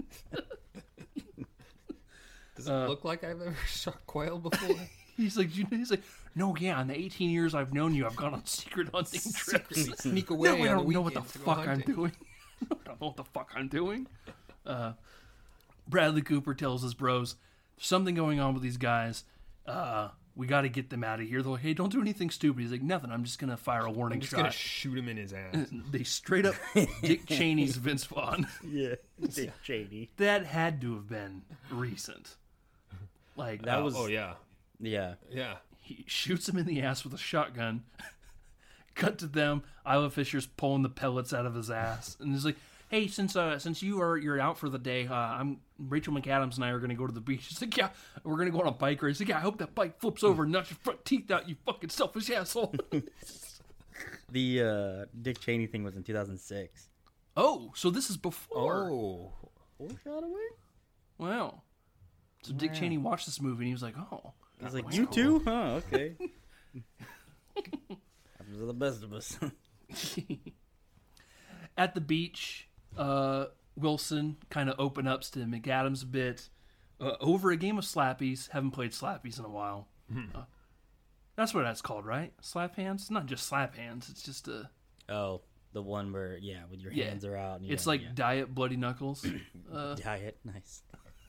Does it look like I've ever shot quail before? he's like, no, yeah. In the 18 years I've known you, I've gone on secret hunting trips. Sneak away. No, I on don't the know what the weekends to go fuck I'm hunting. doing. I don't know what the fuck I'm doing. Bradley Cooper tells his bros, there's something going on with these guys. We got to get them out of here. They're like, hey, don't do anything stupid. He's like, nothing. I'm just going to fire a warning I'm just shot. gonna shoot him in his ass. They straight up Dick Cheney's Vince Vaughn. Yeah, Dick Cheney. That had to have been recent. Like, That was Oh yeah, yeah. yeah. he shoots him in the ass with a shotgun. Cut to them. Isla Fisher's pulling the pellets out of his ass, and he's like, "Hey, since you're out for the day, I'm Rachel McAdams and I are gonna go to the beach." He's like, "Yeah, we're gonna go on a bike race." He's like, "Yeah, I hope that bike flips over and knocks your front teeth out, you fucking selfish asshole." The Dick Cheney thing was in 2006. Oh, so this is before. Oh, Foreshadowing? Wow. So Dick Cheney watched this movie and he was like, "Oh." He's like, wow. you too? Huh, okay. Happens to the best of us. At the beach, Wilson kind of open ups to McAdams a bit over a game of slappies. Haven't played slappies in a while. That's what that's called, right? Slap hands? It's not just slap hands. It's just a. Oh, the one where, yeah, with your Yeah. hands are out. And It's yeah, like Diet Bloody Knuckles. diet. Nice.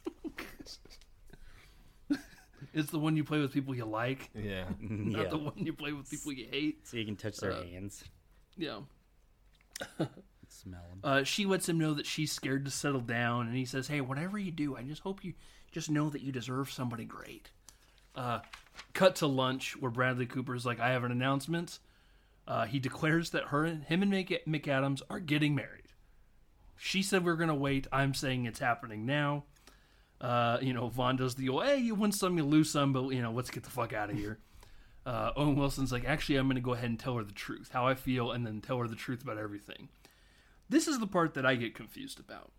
It's the one you play with people you like, yeah. not Yeah. the one you play with people you hate. So you can touch their hands. Yeah. Smell them. She lets him know that she's scared to settle down, and he says, "Hey, whatever you do, I just hope you just know that you deserve somebody great." Cut to lunch, where Bradley Cooper's like, "I have an announcement." He declares that him and McAdams are getting married. She said we're gonna wait. I'm saying it's happening now. Vaughn does the old, "Hey, you win some, you lose some, but let's get the fuck out of here." Owen Wilson's like, "Actually, I'm gonna go ahead and tell her the truth, how I feel, and then tell her the truth about everything." This is the part that I get confused about.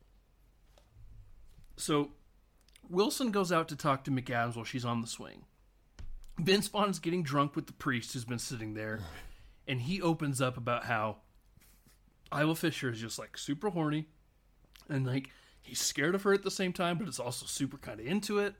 So, Wilson goes out to talk to McAdams while she's on the swing. Vince Vaughn is getting drunk with the priest who's been sitting there, and he opens up about how Isla Fisher is just like super horny, and like he's scared of her at the same time, but is also super kind of into it.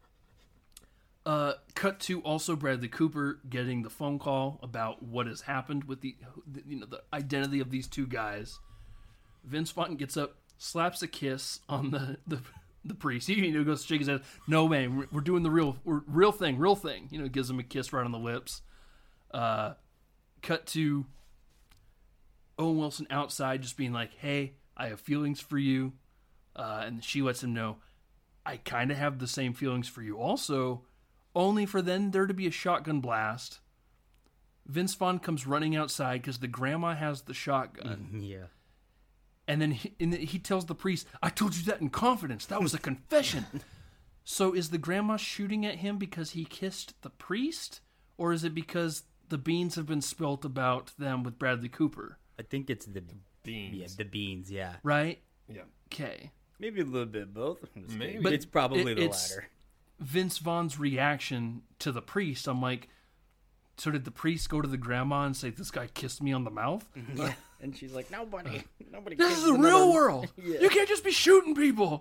Cut to also Bradley Cooper getting the phone call about what has happened with the identity of these two guys. Vince Vaughn gets up, slaps a kiss on the priest. He goes to shake his head. "No, man, we're doing the real thing. Gives him a kiss right on the lips. Cut to Owen Wilson outside, just being like, "Hey, I have feelings for you," and she lets him know, "I kind of have the same feelings for you, also." Only for then there to be a shotgun blast. Vince Vaughn comes running outside because the grandma has the shotgun. Yeah. And then he tells the priest, "I told you that in confidence. That was a confession." So is the grandma shooting at him because he kissed the priest? Or is it because the beans have been spilt about them with Bradley Cooper? I think it's the Beans. Yeah, the beans, yeah. Right? Yeah. Okay. Maybe a little bit of both. Maybe. But it's probably the it's latter. Vince Vaughn's reaction to the priest. I'm like, so did the priest go to the grandma and say, "This guy kissed me on the mouth"? Yeah. And she's like, nobody This kisses is the another- real world. Yeah. You can't just be shooting people.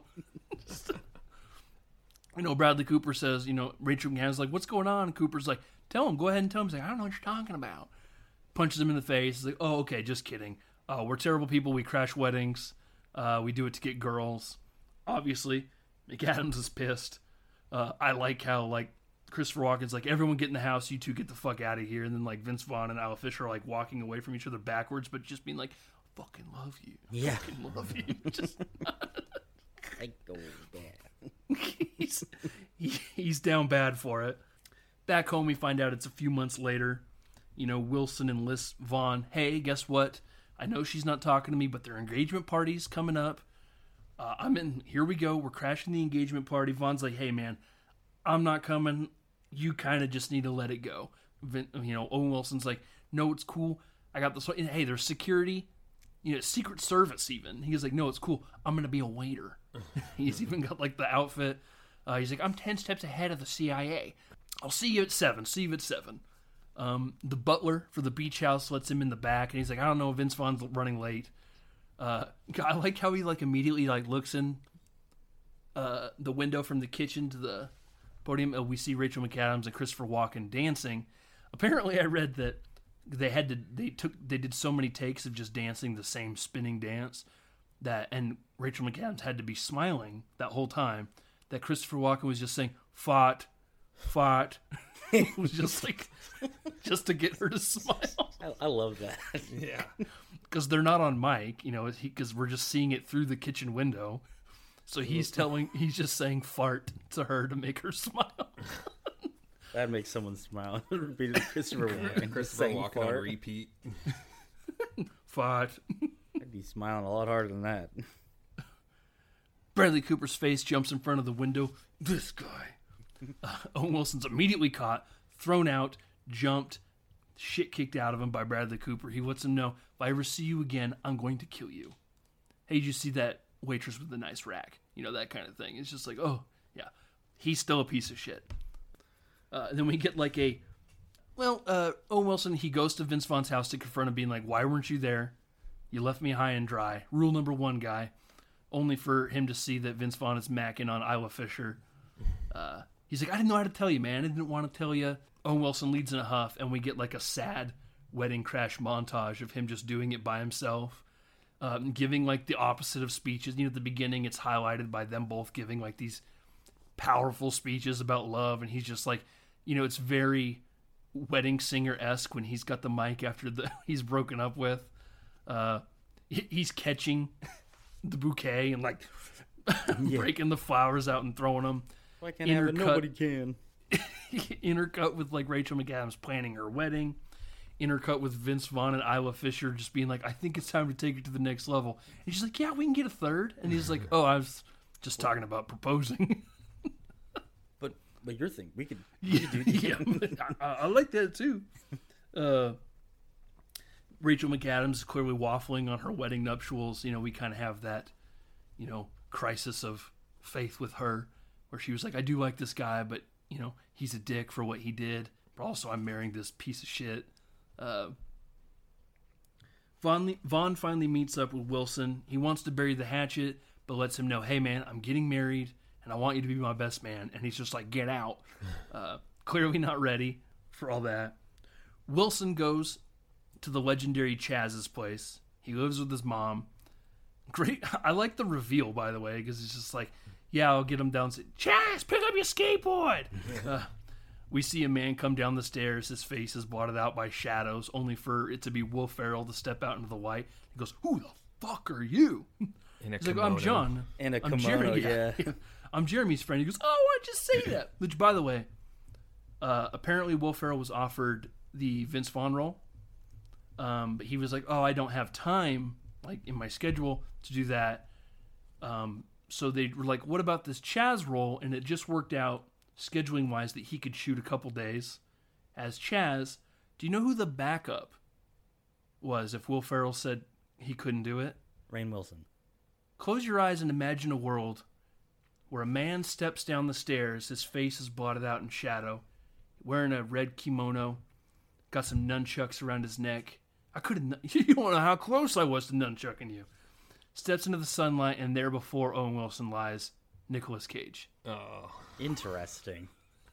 Bradley Cooper says, Rachel McAdams like, "What's going on?" And Cooper's like, "Tell him. Go ahead and tell him." He's like, "I don't know what you're talking about." Punches him in the face. He's like, "Oh, okay, just kidding. We're terrible people. We crash weddings. We do it to get girls." Obviously, McAdams is pissed. I like how, Christopher Walken's like, "Everyone get in the house. You two get the fuck out of here." And then, Vince Vaughn and Isla Fisher are, walking away from each other backwards, but just being like, "Fucking love you. Yeah. Fucking love you." Just, I go down. he's down bad for it. Back home, we find out it's a few months later. Wilson enlists Vaughn. "Hey, guess what? I know she's not talking to me, but their engagement party's coming up. I'm in. Here we go. We're crashing the engagement party. Vaughn's like, hey, man, I'm not coming. You kind of just need to let it go. Owen Wilson's like, no, it's cool. I got this. Hey, there's security. Secret Service even. He's like, no, it's cool. I'm going to be a waiter. He's even got like the outfit. He's like, I'm 10 steps ahead of the CIA. I'll see you at 7. See you at 7. The butler for the beach house lets him in the back, and he's like, I don't know, Vince Vaughn's running late. I like how he like immediately like looks in the window from the kitchen to the podium. We see Rachel McAdams and Christopher Walken dancing. Apparently, I read that they did so many takes of just dancing the same spinning dance and Rachel McAdams had to be smiling that whole time, that Christopher Walken was just saying fought. It was just like just to get her to smile. I love that. Yeah, because they're not on mic, because we're just seeing it through the kitchen window. So he's just saying fart to her to make her smile. That makes someone smile. Repeated Christopher Walken. Christopher Walken on repeat. Fart. I'd be smiling a lot harder than that. Bradley Cooper's face jumps in front of the window. This guy. Owen Wilson's immediately caught, thrown out, jumped, shit kicked out of him by Bradley Cooper. He lets him know, if I ever see you again, I'm going to kill you. Hey, did you see that waitress with the nice rack? That kind of thing. It's just like, oh, yeah. He's still a piece of shit. Then we get like Owen Wilson, he goes to Vince Vaughn's house to confront him, being like, why weren't you there? You left me high and dry. Rule number 1, guy. Only for him to see that Vince Vaughn is macking on Isla Fisher. He's like, I didn't know how to tell you, man. I didn't want to tell you. Owen Wilson leads in a huff, and we get like a sad wedding crash montage of him just doing it by himself, giving like the opposite of speeches. At the beginning, it's highlighted by them both giving like these powerful speeches about love, and he's just like, it's very wedding singer-esque when he's got the mic after he's broken up with. He's catching the bouquet and like breaking the flowers out and throwing them. If I can't have it, nobody can. Intercut with like Rachel McAdams planning her wedding. Intercut with Vince Vaughn and Isla Fisher just being like, I think it's time to take it to the next level. And she's like, yeah, we can get a third. And he's like, oh, I was just talking about proposing. But your thing, we could do that. Yeah, I like that too. Rachel McAdams is clearly waffling on her wedding nuptials. We kind of have that, crisis of faith with her, where she was like, I do like this guy, but, he's a dick for what he did. But also, I'm marrying this piece of shit. Vaughn finally meets up with Wilson. He wants to bury the hatchet, but lets him know, hey, man, I'm getting married, and I want you to be my best man. And he's just like, get out. Clearly not ready for all that. Wilson goes to the legendary Chaz's place. He lives with his mom. Great. I like the reveal, by the way, because it's just like, yeah, I'll get him down. Chaz, pick up your skateboard. We see a man come down the stairs. His face is blotted out by shadows, only for it to be Will Ferrell to step out into the light. He goes, who the fuck are you? He's like, I'm John. In a I'm kimono, Jeremy. yeah. I'm Jeremy's friend. He goes, oh, why'd you say that? Which, by the way, apparently Will Ferrell was offered the Vince Vaughn role. But he was like, oh, I don't have time, like, in my schedule to do that. So they were like, what about this Chaz role? And it just worked out, scheduling-wise, that he could shoot a couple days as Chaz. Do you know who the backup was if Will Ferrell said he couldn't do it? Rainn Wilson. Close your eyes and imagine a world where a man steps down the stairs, his face is blotted out in shadow, wearing a red kimono, got some nunchucks around his neck. I couldn't. You don't know how close I was to nunchucking you. Steps into the sunlight, and there before Owen Wilson lies Nicolas Cage. Oh, Interesting.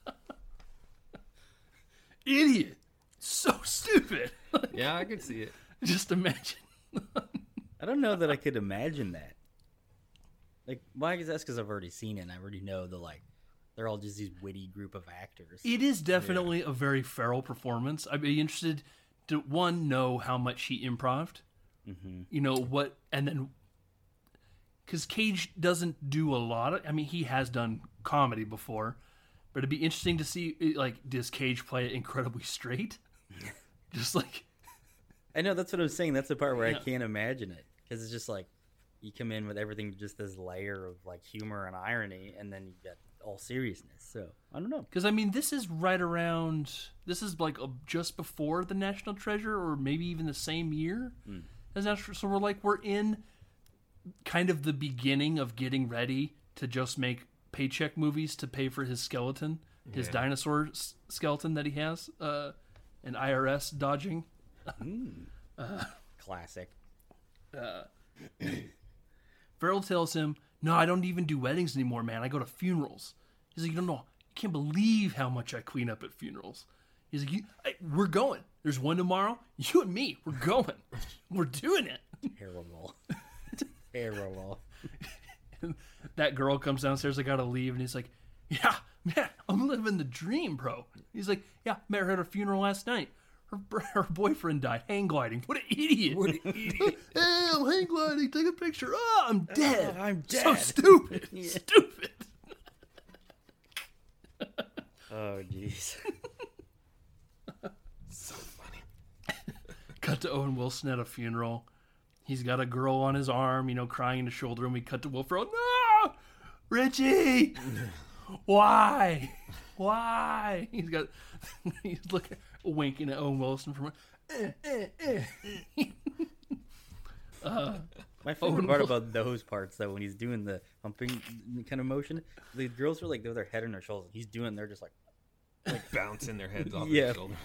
Idiot. So stupid. yeah, I could see it. Just imagine. I don't know that I could imagine that. Like, well, I guess that's because I've already seen it, and I already know they're all just these witty group of actors. It is definitely a very Ferrell performance. I'd be interested to, one, know how much he improv'd. Mm-hmm. And then, because Cage doesn't do a lot of, he has done comedy before, but it'd be interesting to see, like, does Cage play it incredibly straight? Just like, I know, that's what I was saying. That's the part where I Yeah. can't imagine it. Because it's just like, you come in with everything, just this layer of like humor and irony, and then you get all seriousness. So, I don't know. Because, I mean, this is right around, this is like just before the National Treasure, or maybe even the same year as National. So we're in kind of the beginning of getting ready to just make paycheck movies to pay for his skeleton, his dinosaur skeleton that he has, an IRS dodging. Classic. Farrell tells him, "No, I don't even do weddings anymore, man. I go to funerals." He's like, "You don't know. You can't believe how much I clean up at funerals." He's like, "We're going. There's one tomorrow. You and me, we're going. We're doing it." Terrible. Terrible. And that girl comes downstairs. I gotta leave, and he's like, "Yeah, man, I'm living the dream, bro." He's like, "Yeah, met her at her funeral last night. Her boyfriend died hang gliding. What an idiot! What an idiot. Hey, I'm hang gliding. Take a picture. Oh, I'm dead. I'm dead. So stupid. Stupid." Oh, jeez. So funny. Cut to Owen Wilson at a funeral. He's got a girl on his arm, crying in his shoulder, and we cut to Will Ferrell. "No! Richie! Why? Why?" He's looking, winking at Owen Wilson from My favorite part about those parts, though, when he's doing the humping kind of motion, the girls are like, with their head on their shoulders. He's doing, they're just like Bouncing their heads off Yeah. their shoulders.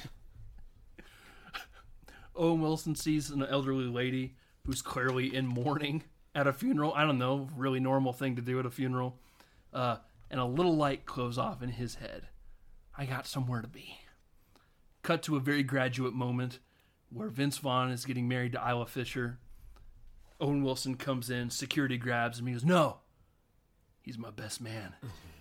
Owen Wilson sees an elderly lady who's clearly in mourning at a funeral. I don't know, really normal thing to do at a funeral. And a little light goes off in his head. I got somewhere to be. Cut to a very graduate moment where Vince Vaughn is getting married to Isla Fisher. Owen Wilson comes in, security grabs him. He goes, "No, he's my best man."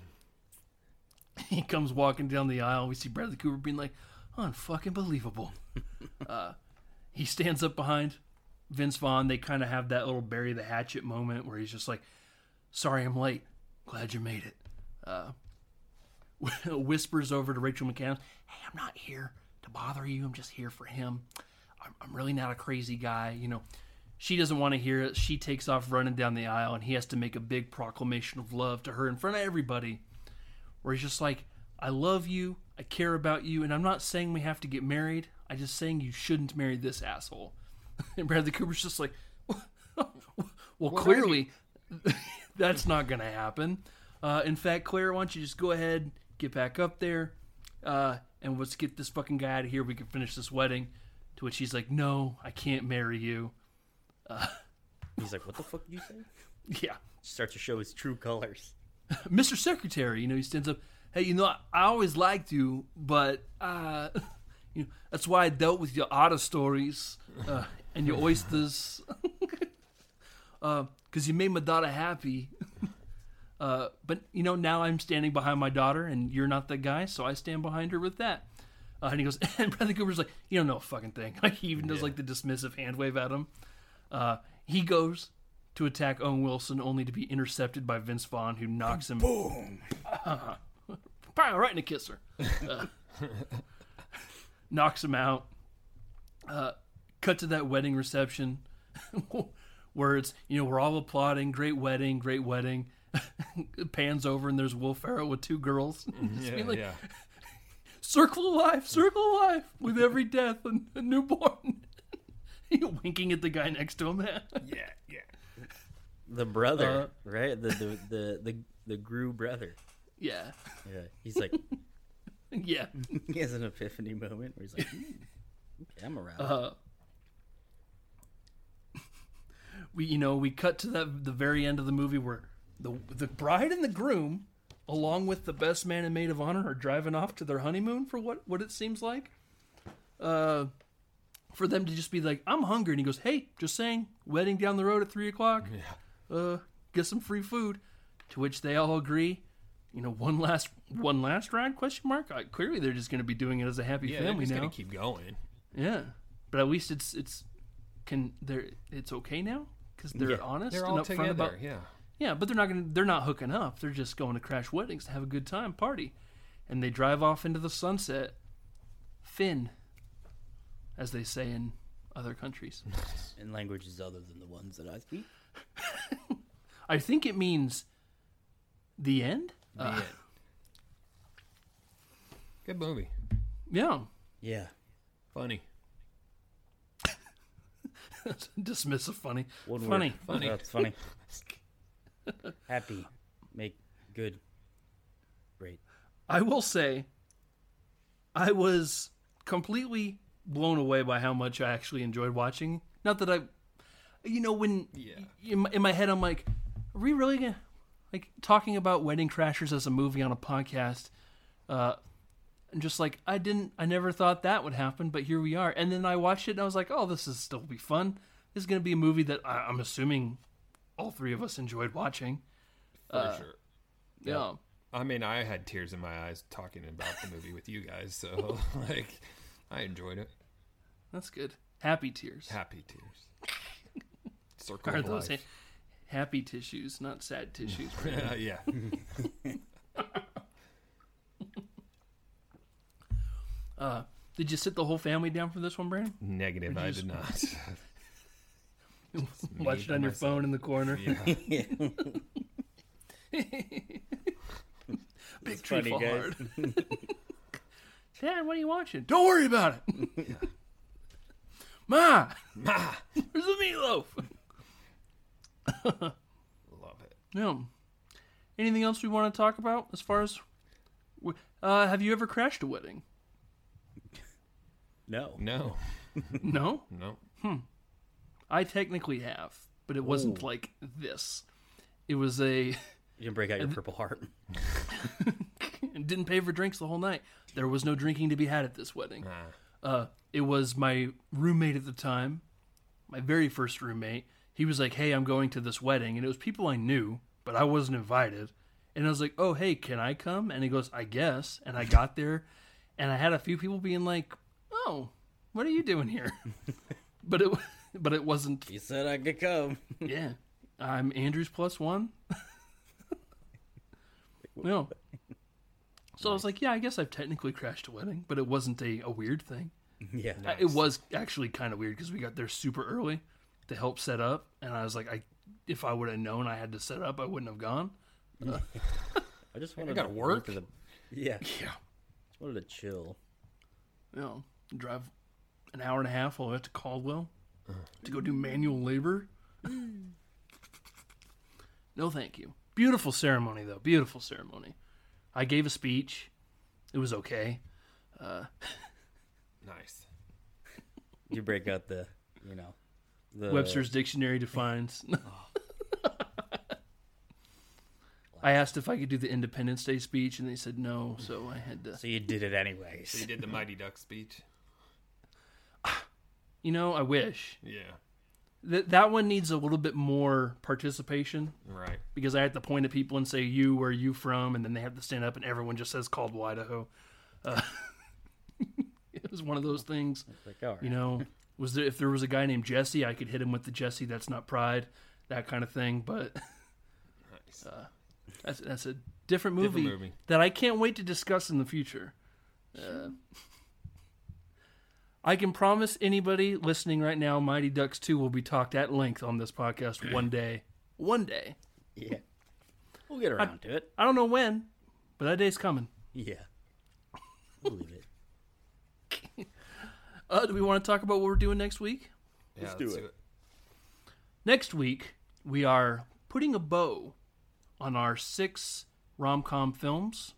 He comes walking down the aisle. We see Bradley Cooper being like, "Unfucking believable." He stands up behind Vince Vaughn. They kind of have that little bury the hatchet moment where he's just like, "Sorry I'm late. Glad you made it." Whispers over to Rachel McAdams, "Hey, I'm not here to bother you. I'm just here for him. I'm really not a crazy guy." She doesn't want to hear it. She takes off running down the aisle, and he has to make a big proclamation of love to her in front of everybody, where he's just like, "I love you. I care about you. And I'm not saying we have to get married. I'm just saying you shouldn't marry this asshole." And Bradley Cooper's just like, "Well, clearly that's not going to happen. In fact, Claire, why don't you just go ahead, get back up there, and let's get this fucking guy out of here. We can finish this wedding." To which he's like, "No, I can't marry you." He's like, "What the fuck did you say?" Yeah. Starts to show his true colors. "Mr. Secretary," he stands up. "Hey, I always liked you, but that's why I dealt with your otter stories and your oysters, because you made my daughter happy. But now I'm standing behind my daughter, and you're not the guy, so I stand behind her with that." And he goes, and Bradley Cooper's like, "You don't know a fucking thing." Like, he even does like the dismissive hand wave at him. He goes to attack Owen Wilson, only to be intercepted by Vince Vaughn, who knocks him. Boom! Right in the kisser. Knocks him out. Cut to that wedding reception, where it's we're all applauding. Great wedding, great wedding. Pans over and there's Will Ferrell with two girls. Just being like, circle of life with every death and a newborn. Winking at the guy next to him. Yeah. The brother, right? The Gru brother. Yeah. Yeah. He's like, Yeah. he has an epiphany moment where he's like, okay, I'm around. We cut to the very end of the movie where the bride and the groom, along with the best man and maid of honor, are driving off to their honeymoon for what it seems like. For them to just be like, "I'm hungry," and he goes, "Hey, just saying, wedding down the road at 3:00. Get some free food." To which they all agree. One last ride? Question mark. Clearly, they're just going to be doing it as a happy family they're just now. gonna keep going. Yeah, but at least it's okay now because they're honest They're and all upfront together. about. Yeah. Yeah, but they're not hooking up. They're just going to crash weddings to have a good time, party. And they drive off into the sunset. Finn, as they say in other countries. In languages other than the ones that I speak. I think it means the end. The end. Good movie. Yeah. Yeah. Funny. Dismissive funny. One Funny. word. Funny. That's funny. Happy. Make good. Great. I will say, I was completely blown away by how much I actually enjoyed watching. Not that when in my head I'm like, are we really gonna talking about Wedding Crashers as a movie on a podcast? And just like I never thought that would happen, but here we are. And then I watched it and I was like, oh, this is still be fun. This is gonna be a movie that I'm assuming all three of us enjoyed watching. For sure. Yeah. I mean, I had tears in my eyes talking about the movie with you guys, so I enjoyed it. That's good. Happy tears. Happy tears. Circle Are of those life. happy tissues, not sad tissues? Yeah. Did you sit the whole family down for this one, Brandon? Negative. I did not. Watch it on your phone in the corner. Yeah. Big tree funny, fall guys. hard. Dad, what are you watching? Don't worry about it. Ma, where's the meatloaf? Love it. Yeah. Anything else we want to talk about as far as... have you ever crashed a wedding? No. No. No? No. I technically have, but it wasn't like this. It was a... You didn't break out your Purple Heart. and didn't pay for drinks the whole night. There was no drinking to be had at this wedding. Nah. It was my roommate at the time, my very first roommate. He was like, hey, I'm going to this wedding. And it was people I knew, but I wasn't invited. And I was like, oh, hey, can I come? And he goes, I guess. And I got there, and I had a few people being like, oh, what are you doing here? but it wasn't. You said I could come. Yeah. I'm Andrew's plus one. No. So I was like, yeah, I guess I've technically crashed a wedding, but it wasn't a weird thing. Yeah. Nice. It was actually kind of weird because we got there super early to help set up, and I was like, if I would have known I had to set up, I wouldn't have gone. I just wanted gotta to work. For the... Yeah. Yeah. Just wanted to chill. Drive an hour and a half all the way up to Caldwell to go do manual labor. No, thank you. Beautiful ceremony, though. Beautiful ceremony. I gave a speech. It was okay. Nice. You break out the Webster's Dictionary defines. I asked if I could do the Independence Day speech, and they said no, so I had to. So you did it anyways. So you did the Mighty Duck speech? I wish. Yeah. That one needs a little bit more participation Right. because I have to point at people and say, you, where are you from? And then they have to stand up, and everyone just says Caldwell, Idaho. It was one of those things. Like, all right. If there was a guy named Jesse, I could hit him with the Jesse, that's not pride, that kind of thing. But Nice. that's a different movie, Different movie. that I can't wait to discuss in the future. I can promise anybody listening right now, Mighty Ducks 2 will be talked at length on this podcast one day. One day. Yeah. We'll get around to it. I don't know when, but that day's coming. Yeah. Believe it. Do we want to talk about what we're doing next week? Yeah, Let's do it. Next week, we are putting a bow on our 6 rom-com films.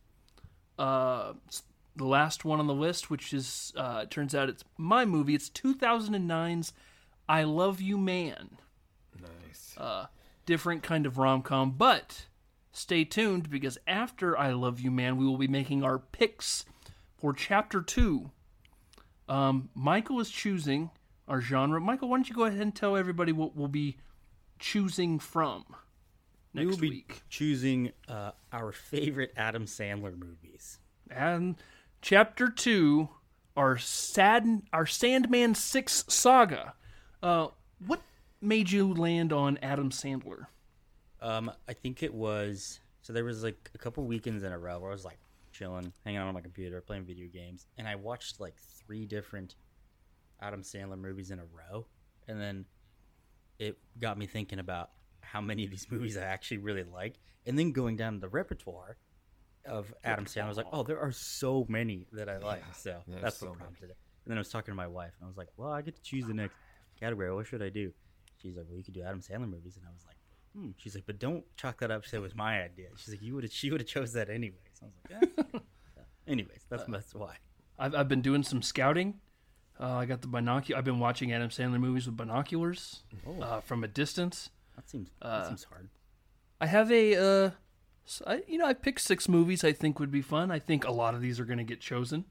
The last one on the list, which is, turns out it's my movie. It's 2009's I Love You, Man. Nice. Different kind of rom-com, but stay tuned because after I Love You, Man, we will be making our picks for Chapter 2. Michael is choosing our genre. Michael, why don't you go ahead and tell everybody what we'll be choosing from We will next be week. choosing our favorite Adam Sandler movies. And Chapter 2, our Sandman 6 saga. What made you land on Adam Sandler? I think it was... So there was like a couple weekends in a row where I was like chilling, hanging out on my computer, playing video games. And I watched like 3 different Adam Sandler movies in a row, and then it got me thinking about how many of these movies I actually really like, and then going down the repertoire of Adam Sandler, I was like, oh, there are so many that I like. So that's what prompted it. And then I was talking to my wife, and I was like, well, I get to choose the next category. What should I do? She's like, well, you could do Adam Sandler movies, and I was like, She's like, but don't chalk that up. Say it was my idea. She's like, she would have chose that anyways. I was like, yeah. Anyways, that's why. I've been doing some scouting. I got the binocular. I've been watching Adam Sandler movies with binoculars from a distance. That seems hard. I have I picked 6 movies I think would be fun. I think a lot of these are going to get chosen.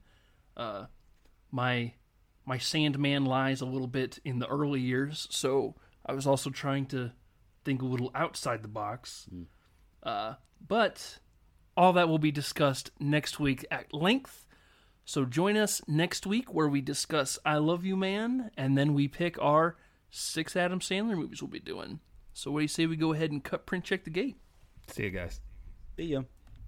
My Sandman lies a little bit in the early years, so I was also trying to think a little outside the box. But all that will be discussed next week at length. So join us next week where we discuss I Love You Man, and then we pick our 6 Adam Sandler movies we'll be doing. So what do you say we go ahead and cut, print, check the gate? See you guys. See ya.